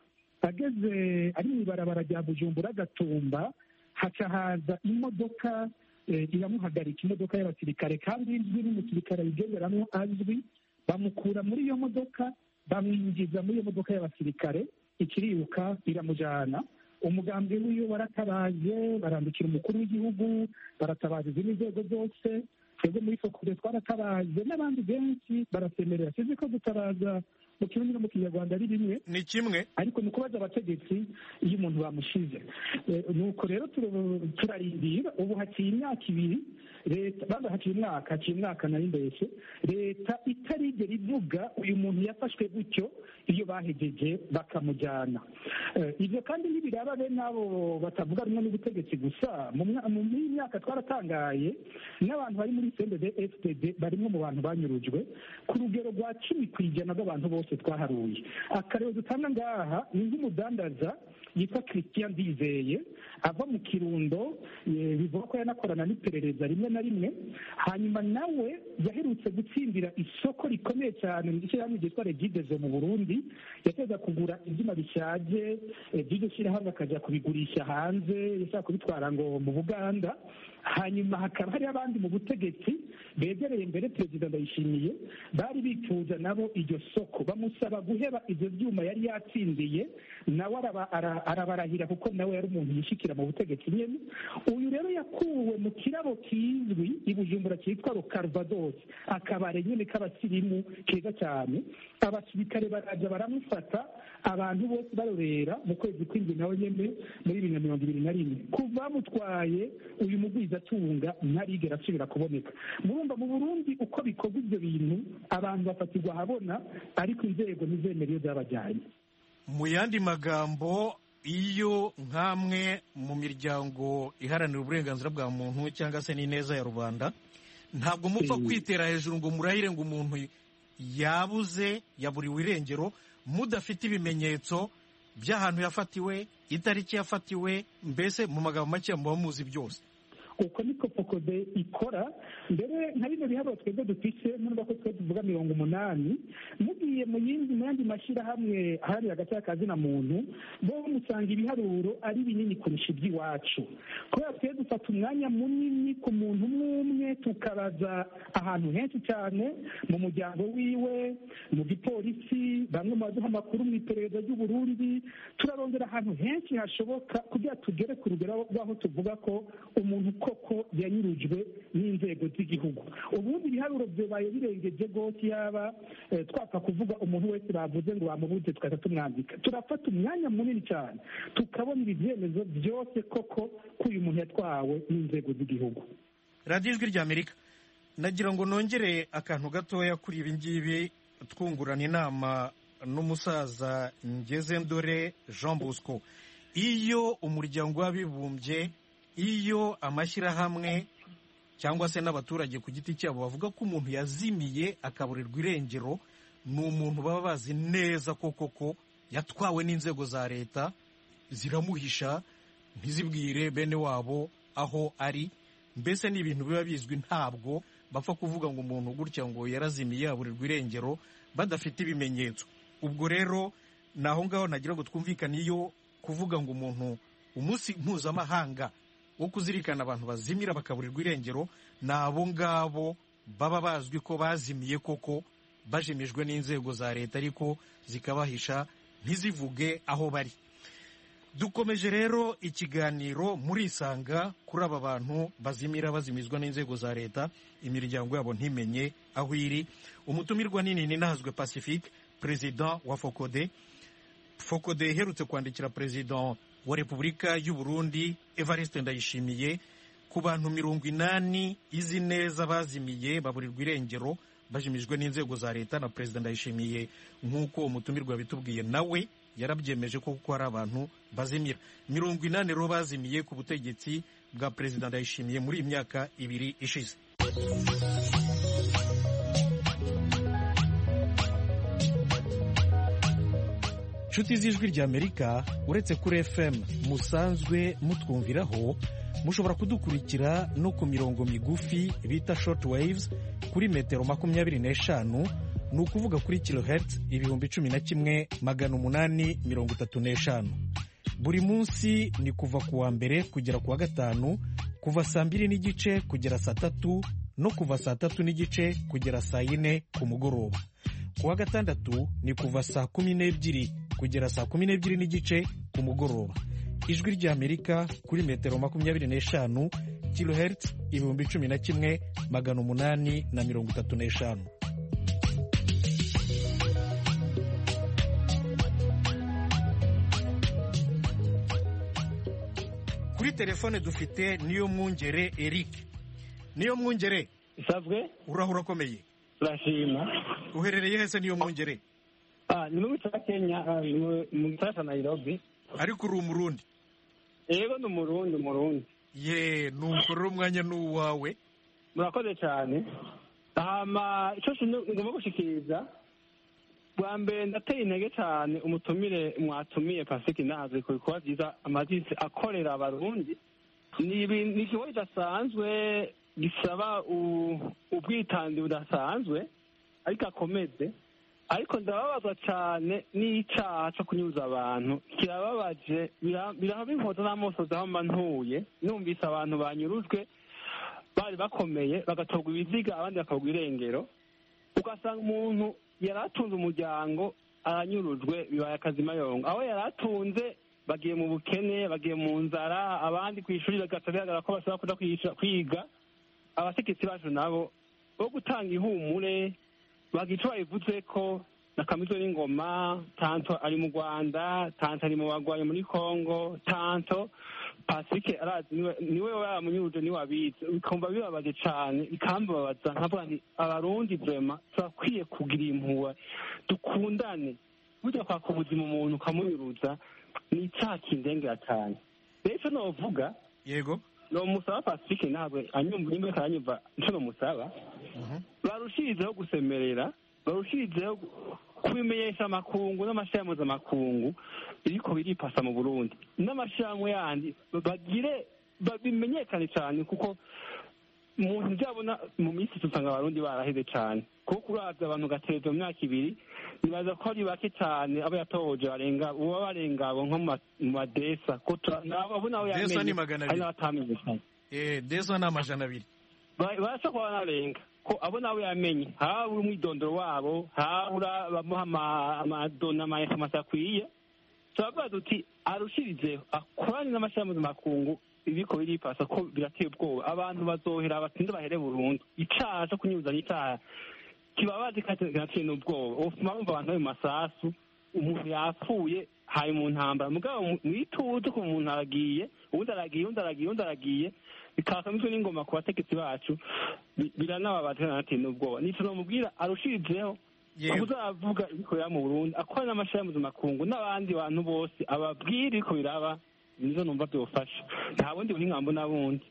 ageze ari mu ibarabara rya Bujumbura Gatumba haca haza imodoka iramuhagarika imodoka y'abasirikare kandi izwi n'umusirikare yigenderamo azwi bamukura muri iyo modoka bamwinjiza muri iyo modoka y'abasirikare ikiriruka iramujana umugambi w'iyo waratabaje barandikira umukuru w'igihugu baratabaza izindi nzego zose twebwe muri Focode twaratabaje n'abandi benshi barasemerera sizi ko gutabaza mu kirundi no mu kinyarwanda ari bimwe
ni kimwe
ariko ni ukubaza abategetsi iyo umuntu bamushize nuko rero turarindira ubu haciye imyaka ibiri leta banda haciye umwaka haciye umwaka nari mbese leta itarigera ivuga uyu muntu yafashwe gutyo iyo bahegeje bakamujyana ibyo kandi ntibiraba be n'abo batavuga rumwe n'ubutegetsi gusa mu myaka twaratangaye n'abantu bari muri C N D D F D D barimo mu bantu banyurujwe ku rugero rwa cumi ku ijana rw'abantu bose twaharuye akarero dutanga ngaha ni nk'umudandaza yitwa Christian Ndizeye ava mu Kirundo bivuga ko yanakorana n'iperereza rimwe na rimwe hanyuma nawe yaherutse gutsindira isoko rikomeye cyane mu ishyirahamwe ryitwa Regidezo mu Burundi yateza kugura ibyuma bishaje by'iryo shyirahamwe akajya kubigurisha hanze yashaka kubitwara ngo mu Buganda hanyuma hakaba hari abandi mu butegetsi begereye mbere perezida Ndayishimiye bari bifuza nabo iryo soko bamusaba guheba ibyo byuma yari yatsindiye nawe arabarahira kuko nawe yari umuntu yishikira mu butegetsi nyene uyu rero yakuwe mu kirabo kizwi i Bujumbura cyitwa Carvados akabare nyene k'abasirimu keza cyane abasirikare baraja baramufata abantu bose barorera mu kwezi kw'indwi nawe nyene muri bibiri na mirongo ibiri na rimwe kuva mutwaye uyu mugwizatunga ntarigera asubira kuboneka murumva mu Burundi uko bikorwa ibyo bintu abantu bafatirwa habona ariko inzego ntizemera iyo zabajyanye
mu yandi magambo iyo nk'amwe mu miryango iharanira uburenganzira bwa muntu cyangwa se n'ineza ya rubanda ntabwo mupfa kwitera hejuru ngo murahire ngo umuntu yabuze yaburiwe irengero mudafite ibimenyetso by'ahantu yafatiwe itariki yafatiwe mbese mu magambo make muba muzi byose
uko niko fokode ikora. Mbere nka bino biharuro twebwe dufise nubwo ko twe tuvuga mirongo umunani, mugiye mu yindi mu yandi mashyirahamwe ahari hagati y'akazina muntu bo musanga ibiharuro ari binini kurusha iby'iwacu, kubera twe dufata umwanya munini ku muntu umwe umwe tukabaza ahantu henshi cyane, mu muryango wiwe, mu gipolisi, bamwe mu baduha amakuru mu iperereza ry'u Burundi, turarondera ahantu henshi hashoboka kugira tugere ku rugero rw'aho tuvuga ko umuntu koko yanyurujwe n'inzego z'igihugu. Ubundi ibiharuro byabaye birengeje rwose, yaba twapfa kuvuga umuntu wese bavuze ngo bamubuze tukajya tumwandika, turafata umwanya munini cyane tukabona ibi byemezo byose koko ko uyu muntu yatwawe n'inzego z'igihugu.
radiyo ijwi ry'Amerika, nagira ngo nongere akantu gatoya kuri ibi ngibi, twungurana inama n'umusaza Ngezendore Jean Bosco. Iyo umuryango w'abibumbye, iyo amashyirahamwe cyangwa se n'abaturage ku giti cyabo bavuga ko umuntu yazimiye akaburirwa irengero, ni umuntu baba bazi neza ko koko yatwawe n'inzego za leta, ziramuhisha ntizibwire bene wabo aho ari. Mbese ni ibintu biba bizwi, ntabwo bapfa kuvuga ngo umuntu gutya ngo yarazimiye aburirwa irengero badafite ibimenyetso. Ubwo rero ni aho ngaho nagira ngo twumvikane, iyo kuvuga ngo umuntu umunsi mpuzamahanga wo kuzirikana abantu bazimira bakaburirwa irengero, ni abo ngabo baba bazwi ko bazimiye koko bajimijwe n'inzego za leta ariko zikabahisha ntizivuge aho bari. Dukomeje rero ikiganiro murisanga kuri aba bantu bazimira bazimizwa n'inzego za leta, imiryango yabo ntimenye aho iri. Umutumirwa nini ni Nahazwe Pacifique, perezida wa Fokode. Fokode iherutse kwandikira perezida wa Repubulika y'u Burundi Evariste Ndayishimiye ku bantu mirongo inani izi neza bazimiye baburirwa irengero bajimijwe n'inzego za leta na perezida Ndayishimiye, nk'uko umutumirwa bitubwiye nawe yarabyemeje ko kuko hari abantu bazimira. Mirongo inani rero bazimiye ku butegetsi bwa perezida Ndayishimiye muri iyi myaka ibiri ishize. Nshuti z'ijwi ry'Amerika, uretse kuri F M musanzwe mutwumviraho, mushobora kudukurikira no ku mirongo migufi bita short waves kuri metero makumyabiri n'eshanu, ni ukuvuga kuri kilohertz ibihumbi cumi na kimwe magana umunani mirongo itatu n'eshanu. Buri munsi ni kuva ku wa mbere kugera ku wa gatanu, kuva saa mbiri n'igice kugera saa tatu no kuva saa tatu n'igice kugera saa yine ku mugoroba. Ku wa gatandatu ni kuva saa kumi n'ebyiri kugera saa kumi n'ebyiri n'igice ku mugoroba. Ijwi ry'Amerika kuri metero makumyabiri n'eshanu, kilohertz ibihumbi cumi na kimwe magana umunani na mirongo itatu n'eshanu. Kuri telefone dufite niyo mwungere Eric. Niyo mwungere,
isabwe
urahura akomeye?
Turashima.
Uherereye hese niyo mwungere?
Ah, ni mu cya Kenya, mu gisagara Nairobi.
Ariko uri umurundi?
Yego ni umurundi, umurundi.
Ye, nuko rero umwanya ni uwawe.
Murakoze cyane. Hama icyo ngomba gushikiriza, bwa mbere ndateye intege cyane umutumire mwatumiye Pacifique Nahazwe ku bikorwa byiza amazisi akorera abarundi. Ni igikorwa kidasanzwe gisaba ubwitange budasanzwe ariko akomeze, ariko ndababazwa cyane n'icyaha cyo kunyuza abantu. Kirababaje, biraho bimpoza n'amosozi aho mba ntuye, numvise abantu banyurujwe bari bakomeye bagatorwa ibiziga abandi bakagwa irengero, ugasanga umuntu yari atunze umuryango aranyurujwe, bibaye akazimayongo. Aho yari atunze bagiye mu bukene, bagiye mu nzara, abandi ku ishuri bagahita bigaragara ko bashobora kuja kwiga. Abategetsi bacu nabo bo gutanga ihumure bagira icyo babivuze ko na Kamizo n'ingoma, tanto ari mu Rwanda, tanto ari mu bagwaye muri Congo, tanto Pacifique arazi niwe wamunyuruje niwe abizi. Bikumva bibabaje cyane, bikambabaza nkavuga nti abarundi vrema turakwiye kugira impuhwe, dukundane. Burya kwaka ubuzima umuntu ukamunyuruza ni icyaha kindengera cyane. Rero icyo novuga,
yego
no musaba Pacifique ntabwo anyumva nimba karanyumva icyo no musaba, barushirizeho gusemerera, barushirizeho kubimenyesha amakungu n'amashirahamwe mpuzamakungu biriko biripasa mu Burundi n'amashirahamwe yandi, bagire bimenyekane cyane kuko umuntu ntibyabona mu minsi usanga abarundi baraheze cyane kuko uravye abantu gateza mu myaka ibiri nibaza ko ari bake cyane abo yatohoje barenga uba barenga abo nko mu madesa abo nabo yamenye ari n'abatamenye cyane
eh desa ni amajana abiri
barasha kuba banarenga ko abo nabo yamenye habura umwidondoro wabo habura bamuha amadona amainformation akwiye turavuga duti arushirizeho akorane n'amashirahamwe makungu ibiko biripasa ko birateye ubwoba abantu bazohera batinde bahere burundu icaha cyo kunyuzanya icyaha kibabazi kateye n'ubwoba ufuma bumva abantu mu masasu umuntu yapfuye hari mu ntambara mugabo mwituze ko umuntu aragiye ubundi aragiye ubundi aragiye ubundi aragiye bikasa mitwe n'ingoma ku bategetsi bacu biranababaje nateye n'ubwoba nico nomubwira arushirizeho uzavuga ibikorera mu Burundi akora n'amashirahamwe makungu n'abandi bantu bose ababwira ko biraba nizo numva byofasha nta bundi buri ngambo n'abundi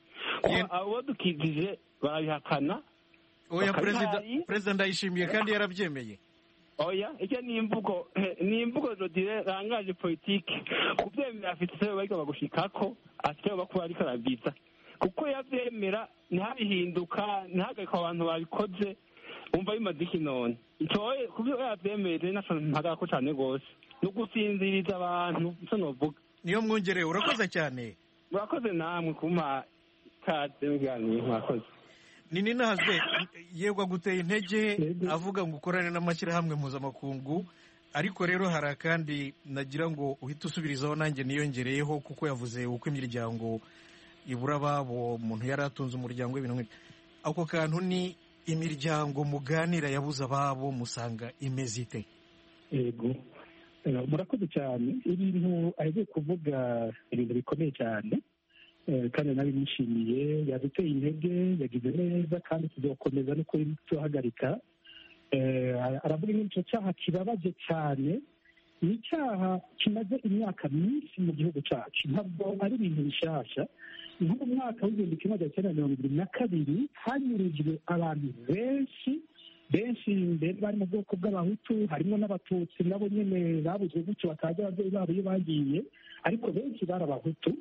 abo dukijije barabihakana
oya president president Ndayishimiye kandi yarabyemeye
oya icyo ni imvugo ni imvugo zodire rangaje politique kubyemera afite se bariko bagushikako afite bakuru ariko arabiza kuko yavyemera ntihabihinduka ntihagarika abantu babikoze umva bimaze iki none itoye kubyo yavyemere nashaka cyane gose no gusinziriza abantu icyo novuga
niyo mwongereye urakoze cyane
urakoze namwe kuma kade mugani mwakoze
nini nazwe yegwa guteye intege avuga ngo ukorane n'amashyirahamwe mpuzamakungu ariko rero hari akandi nagira ngo uhite usubirizaho nanjye niyongereyeho kuko yavuze uko imiryango ibura babo umuntu yari atunze umuryango w'ibintu nk'ibyo ako kantu ni imiryango muganira yabuze ababo musanga imeze ite
yego murakoze cyane ibintu agiye kuvuga ibintu bikomeye cyane kandi nabimwishimiye yaduteye intege yagize neza kandi tuzakomeza no kuhagarika aravuga nk'icyo cyaha kibabaje cyane ni icyaha kimaze imyaka myinshi mu gihugu cyacu ntabwo ari ibintu bishasha nko mu mwaka w'igihumbi kimwe magana cyenda mirongo irindwi na kabiri hanyurijwe abantu benshi benshi mbere bari mu bwoko bw'abahutu harimo n'abatutsi nabo nyine babuze gutyo batazi ababyeyi babo iyo bagiye ariko benshi bari abahutu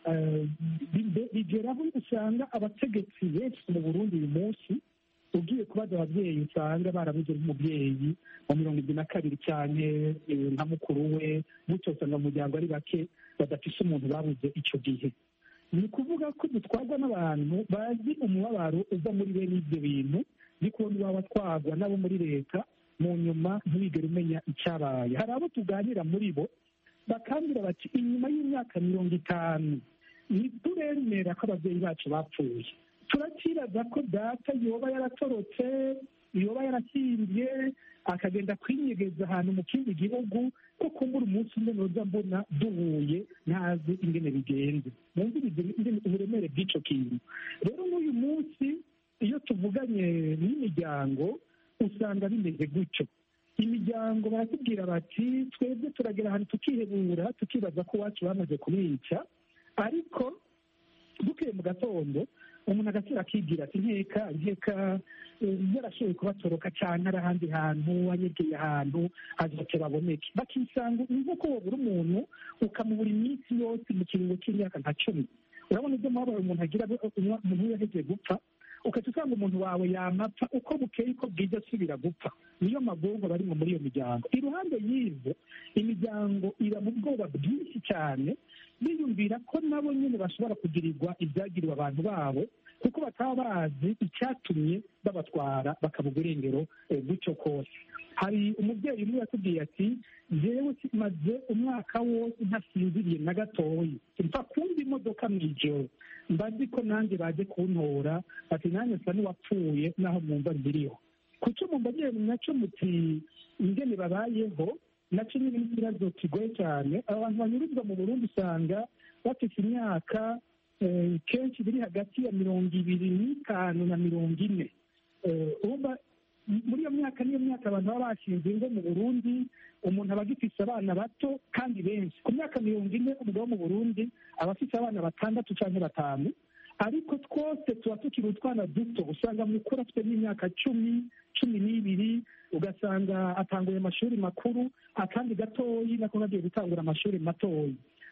bigeraho usanga abategetsi benshi mu Burundi uyu munsi ugiye kubaza ababyeyi usanga barabuze nk'umubyeyi wa mirongo irindwi na kabiri cyane nka mukuru we gutyo usanga mu muryango ari bake badafise umuntu babuze icyo gihe ni ukuvuga ko dutwarwa n'abantu bazi umubabaro uva muri bene ibyo bintu ni kubona iwaba twagwa n'abo muri leta mu nyuma ntibigere umenya icyabaye hari abo tuganira muri bo bakambwira bati inyuma y'imyaka mirongo itanu ntituremera ko ababyeyi bacu bapfuye turakiraza ko data yoba yaratorotse yoba yarahimbye akagenda kwinyegeza ahantu mu kindi gihugu ko kumbura umunsi umwe noza mbona duhuye ntazi ingene bigenze mwumvirize uburemere bw'icyo kintu rero n'uyu munsi iyo tuvuganye n'imiryango usanga bimeze gutyo imiryango baratubwira bati twebwe turagera ahantu tukihebura tukibaza ko iwacu bamaze kumwica ariko bukeye mu gatondo umuntu agasira akigira ati nkeka nkeka yarashoboye kubatoroka cyane ari ahandi hantu anyegeye ahantu azoke baboneke bakisanga ni nk'uko wabura umuntu ukamubura iminsi yose mu kiringo cy'imyaka nka cumi urabona ibyo mubabaro umuntu agira umuntu we yaheze gupfa ukajya usanga umuntu wawe yamapfa uko bukeye uko bwije asubira gupfa niyo magongo barimo muri iyo miryango iruhande y'ibyo imiryango iba mu bwoba bwinshi cyane biyumvira ko nabo nyine bashobora kugirirwa ibyagiriwe abantu babo kuko bataba bazi icyatumye babatwara bakaba irengero gutyo kose hari umubyeyi umwe yatubwiye ati njyewe maze umwaka wose ntasinziriye na gatoya mfa kumva imodoka mu ijoro mbazi ko nanjye baje kuntora ati nanjye nsa n'uwapfuye naho mwumva mbiriho kuco mumbagiye nacyo muti ingene babayeho nacyo nyine n'ikibazo kigoye cyane abantu banyuruzwa mu Burundi usanga bafite imyaka kenshi biri hagati ya mirongo ibiri n'itanu na mirongo ine muri iyo myaka niyo myaka abantu baba bashinze ingo mu Burundi umuntu aba agifise abana bato kandi benshi ku myaka mirongo ine umugabo mu Burundi aba afite abana batandatu cyangwa batanu ariko twose tuba tukiri utwana duto usanga mukuru afite n'imyaka cumi cumi n'ibiri ugasanga atanguye amashuri makuru akandi gatoyi nako nagiye gutangura amashuri matoyi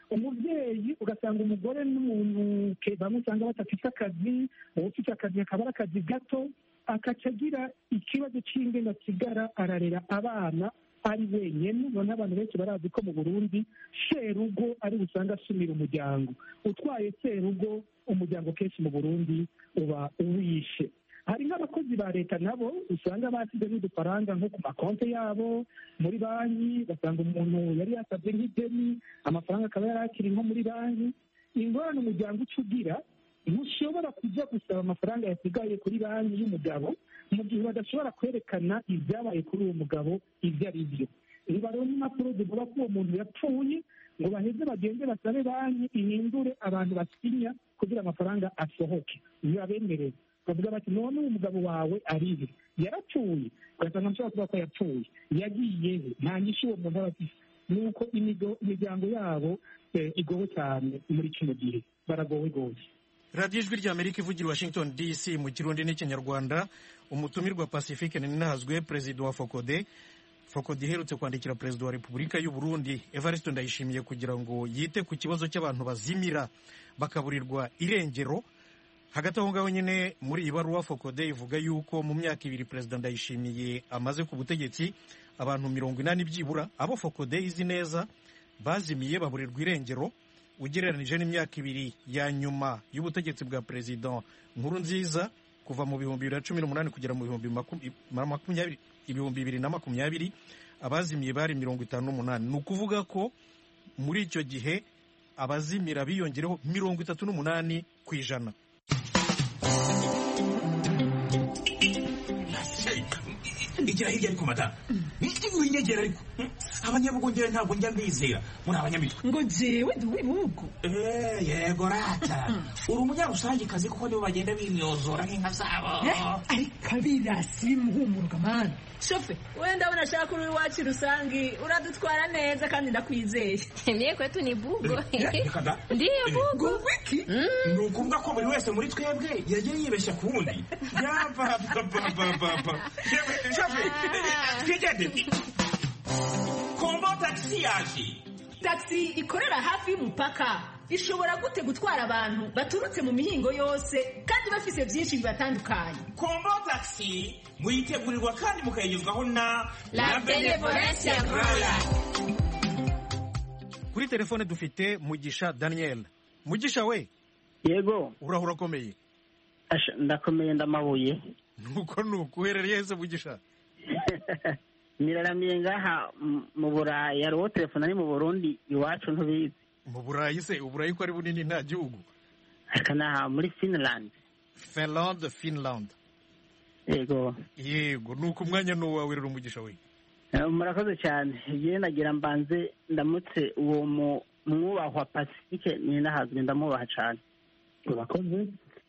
umubyeyi ugasanga umugore n'umuntu bamwe usanga badafite akazi, ufite akazi akaba ari akazi gato, akaca agira ikibazo cy'ingene asigara ararera abana ari wenyine. none abantu benshi barazi ko mu Burundi serugo ari usanga asumira umuryango. Utwaye serugo umuryango kenshi mu Burundi uba uwishe. Hari n'abakozi ba leta nabo usanga basize n'udufaranga nko ku makonti yabo muri banki, basanga umuntu yari yasabye nk'ideni amafaranga akaba yari akiri nko muri banki. Ingorane umuryango uca ugira, ntushobora kujya gusaba amafaranga yasigaye kuri banki y'umugabo mu gihe badashobora kwerekana ibyabaye kuri uwo mugabo ibyo ari byo. ntibaronke impapuro zivuga ko uwo muntu yapfuye ngo baheze bagende basabe banki ihindure abantu basinya kugira amafaranga asohoke ntibabemerere. bavuga bati none uwo mugabo wawe arihe, yarapfuye, ugasanga nshobora kuba ko yapfuye, yagiye he, nta nyishu uwo muntu aba afite. nuko imiryango yabo igowe cyane muri kino gihe, baragowe rwose.
radiyo ijwi ry'amerika ivugira Washington D C mu kirundi n'ikinyarwanda. umutumirwa Pacifique Ninahazwe, perezida wa fokode fokode iherutse kwandikira perezida wa repubulika y'u Burundi Evariste Ndayishimiye kugira ngo yite ku kibazo cy'abantu bazimira bakaburirwa irengero. hagati aho ngaho nyine muri iyi baruwa fokode ivuga yuko mu myaka ibiri perezida Ndayishimiye amaze ku butegetsi abantu mirongo inani byibura abo fokode izi neza bazimiye baburirwa irengero, ugereranije n'imyaka ibiri ya nyuma y'ubutegetsi bwa perezida Nkurunziza kuva mu bihumbi bibiri na cumi n'umunani kugera mu bihumbi makumyabiri ibihumbi bibiri na makumyabiri abazimiye bari mirongo itanu n'umunani. ni ukuvuga ko muri icyo gihe abazimira biyongereho mirongo itatu n'umunani ku ijana.
igira hirya ariko mata winyegera ariko abanyabugongera ntabwo njya mbizera muri abanyamitwe
ngo jewe ndi uw'ibihugu.
yego rata uri umunyarusangikazi kuko nibo bagenda bimyozora nk'inka zabo.
ariko abirasi bimuhumuruka mani shofe wenda abona ashaka uri iwacu rusangi uradutwara neza kandi ndakwizeye.
Mie kwetu ni bugo.
Ndiyo
bugo.
Wiki ni ukuvuga ko buri wese muri twebwe yagiye yibeshya ku wundi. yapapapapapa shofe twigende kombo taxi yaje.
taxi ikorera hafi y'umupaka ishobora gute gutwara abantu baturutse mu mihingo yose kandi bafise byinshi bibatandukanye.
kombo taxi muyitegurirwa kandi mukayigezwaho na
La Benevolencia Royal.
kuri telefone dufite Mugisha Daniel. Mugisha we.
Yego.
urahura komeye.
ndakomeye ndamabuye.
nuko nuko uherereye hese Mugisha?
niraramiye ngaha mu Burayi, ariwo telefone ari mu Burundi iwacu ntubizi.
mu Burayi se? uburayi ko ari bunini nta gihugu?
akanaha muri Finland.
Finland Finland.
Yego.
Yego nuko umwanya n'uwawe rero Mugisha we.
murakoze cyane. igihe nagira mbanze ndamutse uwo mwubahwa Pacifique Ninahazwe, ndamubaha cyane.
urakoze.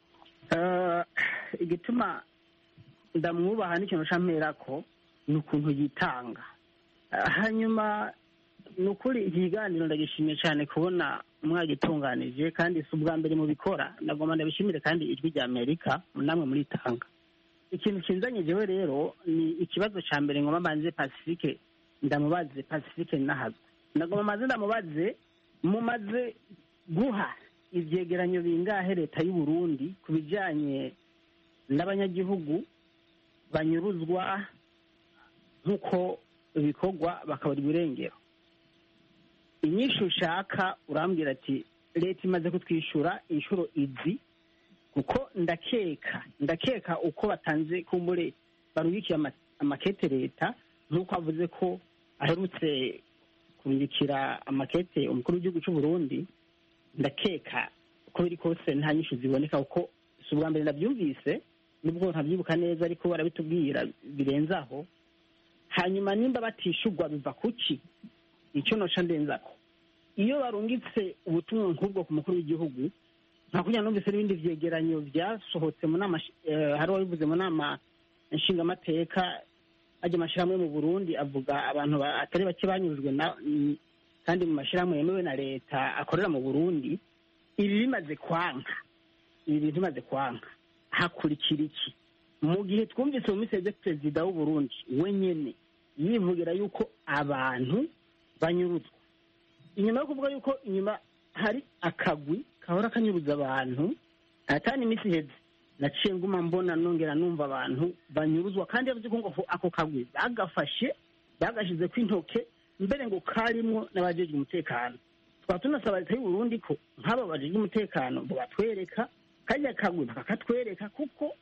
igituma ndamwubaha n'ikintu campera ko ni ukuntu yitanga. hanyuma ni ukuri iki kiganiro ndagishimiye cyane kubona mwagitunganije, kandi si ubwa mbere mubikora. ndagomba ndabishimire kandi ijwi rya Amerika namwe muritanga. ikintu kinzanye jewe rero ni ikibazo ca mbere ngoma mbanze Pacifique ndamubaze. Pacifique Ninahazwe, ndagomba maze ndamubaze, mumaze guha ivyegeranyo bingahe leta y'u Burundi ku bijanye n'abanyagihugu banyuruzwa nk'uko ibikorwa bakaburirwa irengero? inyishu ushaka urambwira ati leta imaze kutwishyura inshuro izi, kuko ndakeka ndakeka uko batanze kumbure barubikiye amakete leta, nk'uko avuze ko aherutse kubikira amakete umukuru w'igihugu cy'u Burundi. ndakeka uko biri kose nta nyishu ziboneka, kuko si ubwa mbere ndabyumvise, nubwo ntabyibuka neza ariko barabitubwira birenze aho. hanyuma nimba batishurwa biva kuki? icyo noca ndenzako, iyo barungitse ubutumwa nk'ubwo ku mukuru w'igihugu, nta kugira numvise n'ibindi vyegeranyo byasohotse mu nama, hari uwabivuze mu nama nshingamateka, ajya amashirahamwe mu Burundi avuga abantu atari bake banyurujwe kandi mu mashirahamwe yemewe na leta akorera mu Burundi. ibi bimaze kwanka, ibi bintu bimaze kwanka, hakurikira iki? mu gihe twumvise mu miseze perezida w'u Burundi wenyene yivugira yuko abantu banyuruzwa, inyuma yo kuvuga yuko inyuma hari akagwi kahora kanyuruza abantu atani iminsi iheze naciye nguma mbona nongera numva abantu banyuruzwa kandi yavuze ko ngo ako kagwi bagafashe bagashize ku intoke mbere ngo karimwo n'abajejwe umutekano twaba tunasaba leta y'u Burundi ko nk'aba bajejwe umutekano ngo batwereka kajya kagwi bakakatwereka kuko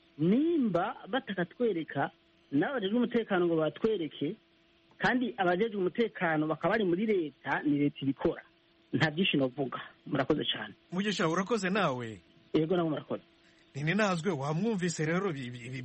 nimba batakatwereka n'abajejwe umutekano ngo batwereke kandi abajejwe umutekano bakaba bari muri leta ni leta ibikora nta byinshi novuga murakoze cyane
Mugisha urakoze nawe
yego nabo murakoze
nini nazwe wamwumvise rero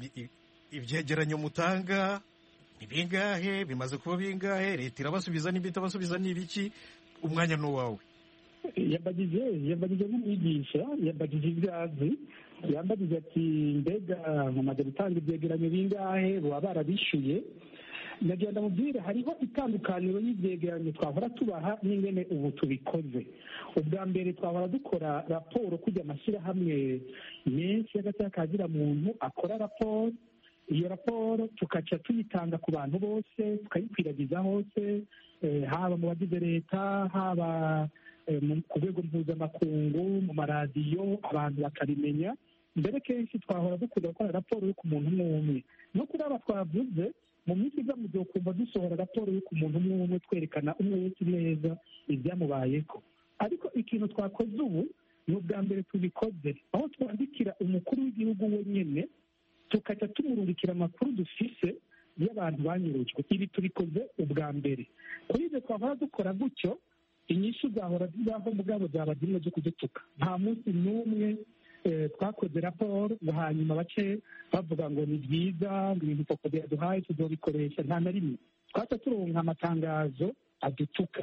ibyegeranyo mutanga ni bingahe bimaze kuba bingahe leta irabasubiza n'ibitabasubiza n'ibiki umwanya n'uwawe
yambagije yambagije nk'umwigisha yambagije ibyazi yambagije ati mbega mumaze gutanga ibyegeranyo bingahe baba barabishyuye nagenda mubwire hariho itandukaniro y'ibyegeranyo twahora tubaha n'ingene ubu tubikoze ubwa mbere twahora dukora raporo kujya amashyirahamwe menshi y'agacyakagira muntu akora raporo iyo raporo tukaca tuyitanga ku bantu bose tukayikwiragiza hose haba mu bagize leta haba ku rwego mpuzamakungu mu maradiyo abantu bakabimenya mbere kenshi twahora dukunda gukora raporo yo ku muntu umwe umwe no kuri aba twavuze mu minsi iza mu gihe ukumva dusohora raporo yo ku muntu umwe umwe twerekana umwe wese neza ibyamubayeko ariko ikintu twakoze ubu ni ubwa mbere tubikoze aho twandikira umukuru w'igihugu wenyine tukajya tumurungikira amakuru dufise y'abantu banyurujwe ibi tubikoze ubwa mbere kuri ibyo twahora dukora gutyo inyishu zahora zibaho mugabo zaba zimwe zo kudutuka nta munsi n'umwe twakoze raporo ngo hanyuma bace bavuga ngo ni byiza ngo ibintu koko byaduhaye tuzobikoresha nta na rimwe twaca turonka amatangazo adutuka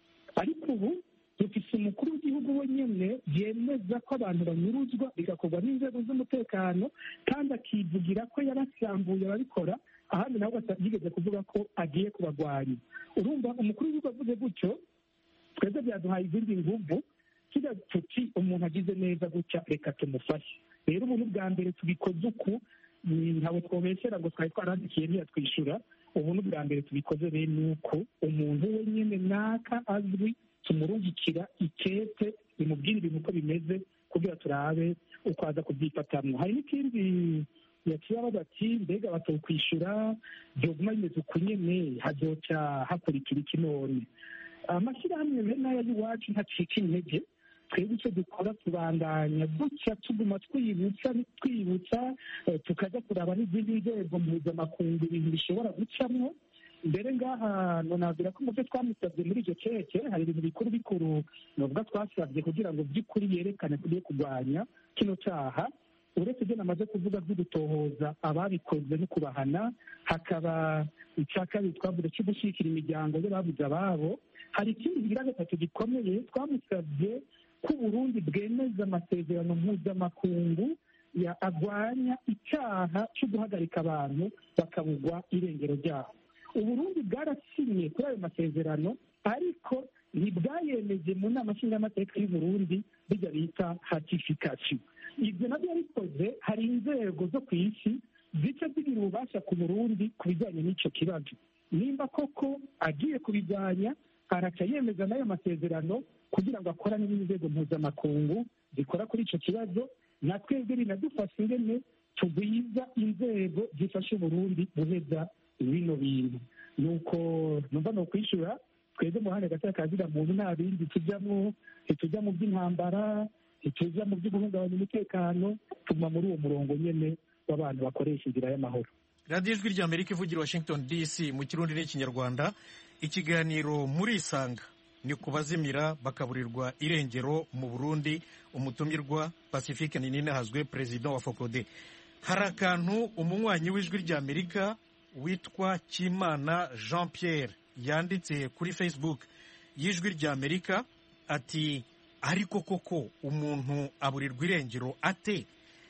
ariko ubu dufise umukuru w'igihugu wenyine yemeza ko abantu banyuruzwa bigakorwa n'inzego z'umutekano kandi akivugira ko yarasambuye ababikora ahandi nawe yigeze kuvuga ko agiye kubagwanya urumva umukuru w'igihugu avuze gutyo twebwe byaduhaye izindi nguvu kigira tuti umuntu agize neza gutya reka tumufashe rero ubu bwa mbere tubikoze uku ntawe twobesera ngo twari twarandikiye ntiyatwishyura ubu n'ubwa mbere tubikoze rero ni uko umuntu wenyine naka azwi tumurungikira ikete bimubwira ibintu uko bimeze kugira turabe uko aza kubyifatamwo hari n'ikindi yaciye abaza ati mbega batokwishyura byoguma bimeze uku nyene hazoca hakurikira iki none amashyirahamwe bene aya y'iwacu ntacika intege twebwe icyo dukora tubandanya gutya tuguma twibutsa twibutsa tukajya kuraba n'izindi nzego mpuzamakungu ibintu bishobora gucamwo mbere ngaha nonabwira ko muvyo twamusabye muri icyo keke hari ibintu bikuru bikuru novuga twasabye kugira ngo by'ukuri yerekane tugiye kurwanya kino cyaha uretse ibyo namaze kuvuga byo gutohoza ababikoze no kubahana hakaba icya kabiri twavuze cyo gushyigikira imiryango y'ababuze ababo hari ikindi kigira gatatu gikomeye twamusabye ko Burundi bwemeza amasezerano mpuzamakungu ya agwanya icyaha cyo guhagarika abantu bakabugwa irengero ryabo Uburundi bwarasinye kuri ayo masezerano ariko ntibwayemeje mu nama nshingamateka y'Uburundi bijya bita ratification ibyo nabyo yabikoze hari inzego zo ku isi zica zigira ububasha ku Burundi ku bijyanye n'icyo kibazo nimba koko agiye kubijyanya araca yemeza n'ayo masezerano kugira ngo akorane n'inzego mpuzamakungu zikora kuri icyo kibazo na twebwe binadufasha ingene tugwiza inzego zifasha Uburundi guheza bino bintu nuko numva no kwishyura twebwe mu hane gataka kazira muntu nta bindi tujyamo ntitujya mu by'intambara ntitujya mu byo guhungabanya umutekano tuma muri uwo murongo nyene w'abantu bakoresha inzira y'amahoro
radiyo ijwi rya amerika ivugira washington dc mu kirundi n'ikinyarwanda ikiganiro muri isanga ni ku bazimira bakaburirwa irengero mu burundi umutumirwa pacifique ninahazwe perezida wa fokode hari akantu umunywanyi w'ijwi rya amerika witwa Kimana Jean Pierre yanditse kuri Facebook y'ijwi rya Amerika ati ariko koko umuntu aburirwa irengero ate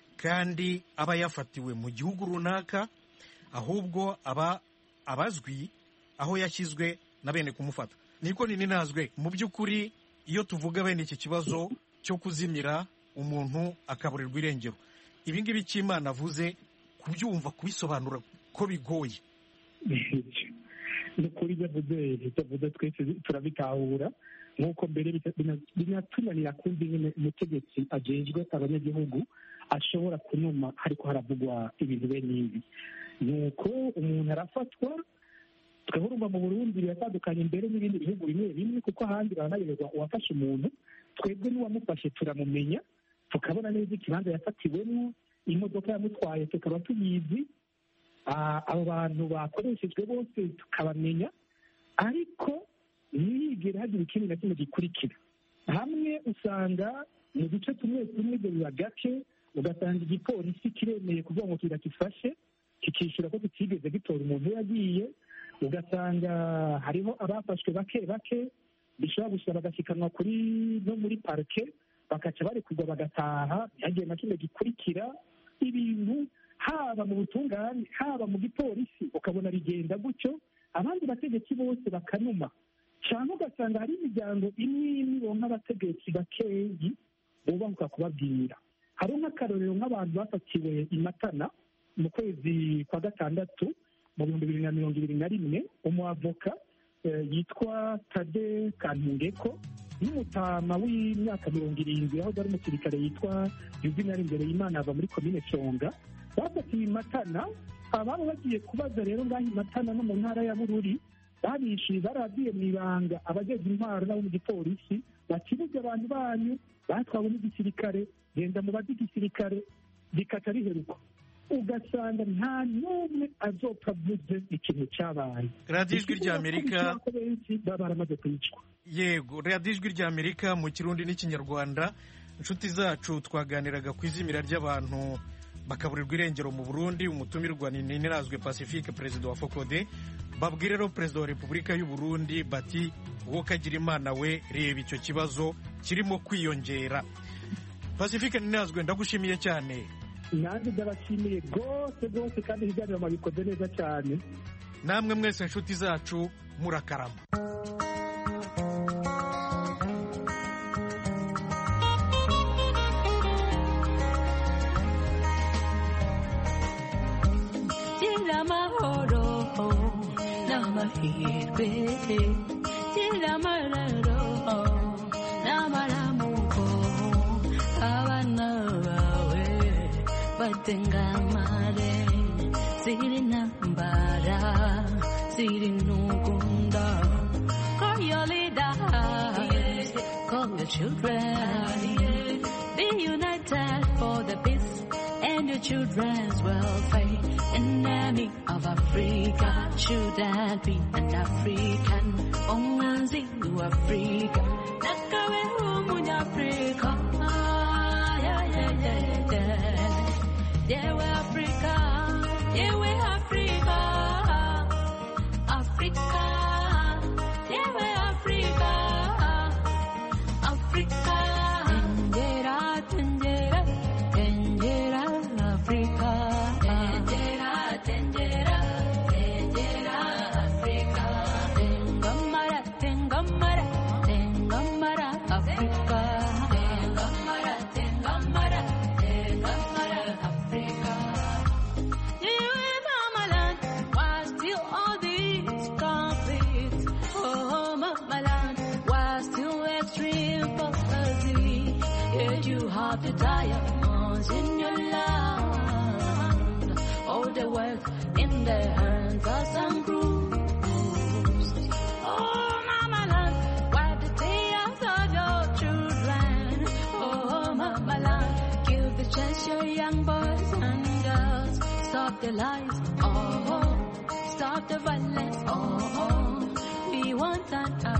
kandi aba yafatiwe mu gihugu runaka ahubwo aba abazwi aho yashyizwe na bene kumufata niko nini nazwe mu by'ukuri iyo tuvuga bene iki kibazo cyo kuzimira umuntu akaburirwa irengero ibi ngibi Kimana avuze kubyumva kubisobanura ko bigoye
ni ukuri ibyo avuze ibyo avuze twese turabitahura nk'uko mbere binatunanira kumva nyine umutegetsi ajejwe abanyagihugu ashobora kunuma ariko haravugwa ibintu bene ibi ni uko umuntu arafatwa twebwe urumva mu burundi biratandukanye mbere n'ibindi bihugu bimwe bimwe kuko ahandi baranayoberwa uwafashe umuntu twebwe n'uwamufashe turamumenya tukabona neza ikibanza yafatiwemo imodoka yamutwaye tukaba tuyizi abo bantu bakoreshejwe bose tukabamenya ariko ntiyigere hagira ikindi na kimwe gikurikira hamwe usanga mu duce tumwe tumwe ibyo biba gake ugasanga igipolisi kiremeye kuvuga ngo kirakifashe kikishyura ko kitigeze gitora umuntu yagiye ugasanga hariho abafashwe bake bake bishobora gusaba bagashyikanwa kuri no muri parike bakaca barekurwa bagataha ntihagire na kimwe gikurikira ibintu haba mu butungane haba mu gipolisi ukabona bigenda gutyo abandi bategetsi bose bakanuma cyangwa ugasanga hari imiryango imwe imwe bonka abategetsi bakeyi bubahuka kubabwira hari nk'akarorero nk'abantu bafatiwe i Matana mu kwezi kwa gatandatu mu bihumbi bibiri na mirongo ibiri na rimwe umuavoka yitwa Tade Kantungeko n'umutama w'imyaka mirongo irindwi aho ari umusirikare yitwa Juvenal imbere y'Imana ava muri komine Songa bafatiwe i Matana ababo bagiye kubaza rero ngaho i Matana no mu ntara ya Bururi babishyuye baragiye mu ibanga abageze intwaro n'abo mu gipolisi bakibuze abantu banyu batwawe n'igisirikare genda mu bazi igisirikare bikata riheruka ugasanga nta n'umwe azopfa avuze ikintu cyabaye
radiyo ijwi ry'Amerika
baba baramaze kwicwa
yego radiyo ijwi ry'Amerika mu kirundi n'ikinyarwanda inshuti zacu twaganiraga ku izimira ry'abantu bakaburirwa irengero mu Burundi umutumirwa ni Nirazwe Pacifique perezida wa Fokode babwire rero perezida wa Repubulika y'u Burundi bati uwo kagira imana we reba icyo kibazo kirimo kwiyongera. Pacifique Nirazwe ndagushimiye cyane.
nanjye ndabashimiye rwose rwose kandi ibiganiro mabikoze neza cyane
namwe mwese inshuti zacu murakarama.
Hirwe gira mararo namaramuko abana bawe batengamare ziri nambara ziri ntugunda call your leader call your children be united for the peace and your children's welfare. Enemy of Africa shouldn't be an African. Onganzi to Africa. Nakawe humu Africa. Yeah, yeah, yeah, yeah. Yeah, we Africa. Yeah, we Africa. Africa. Yeah, we Africa. Africa. Tendera, tendera, tendera, Africa. The diamonds in your land, all the wealth in the hands of some groups. Oh, Mama Land, wipe the tears of your children. Oh, Mama Land, give the chance your young boys and girls. Stop the lies, oh, stop the violence, oh, we want an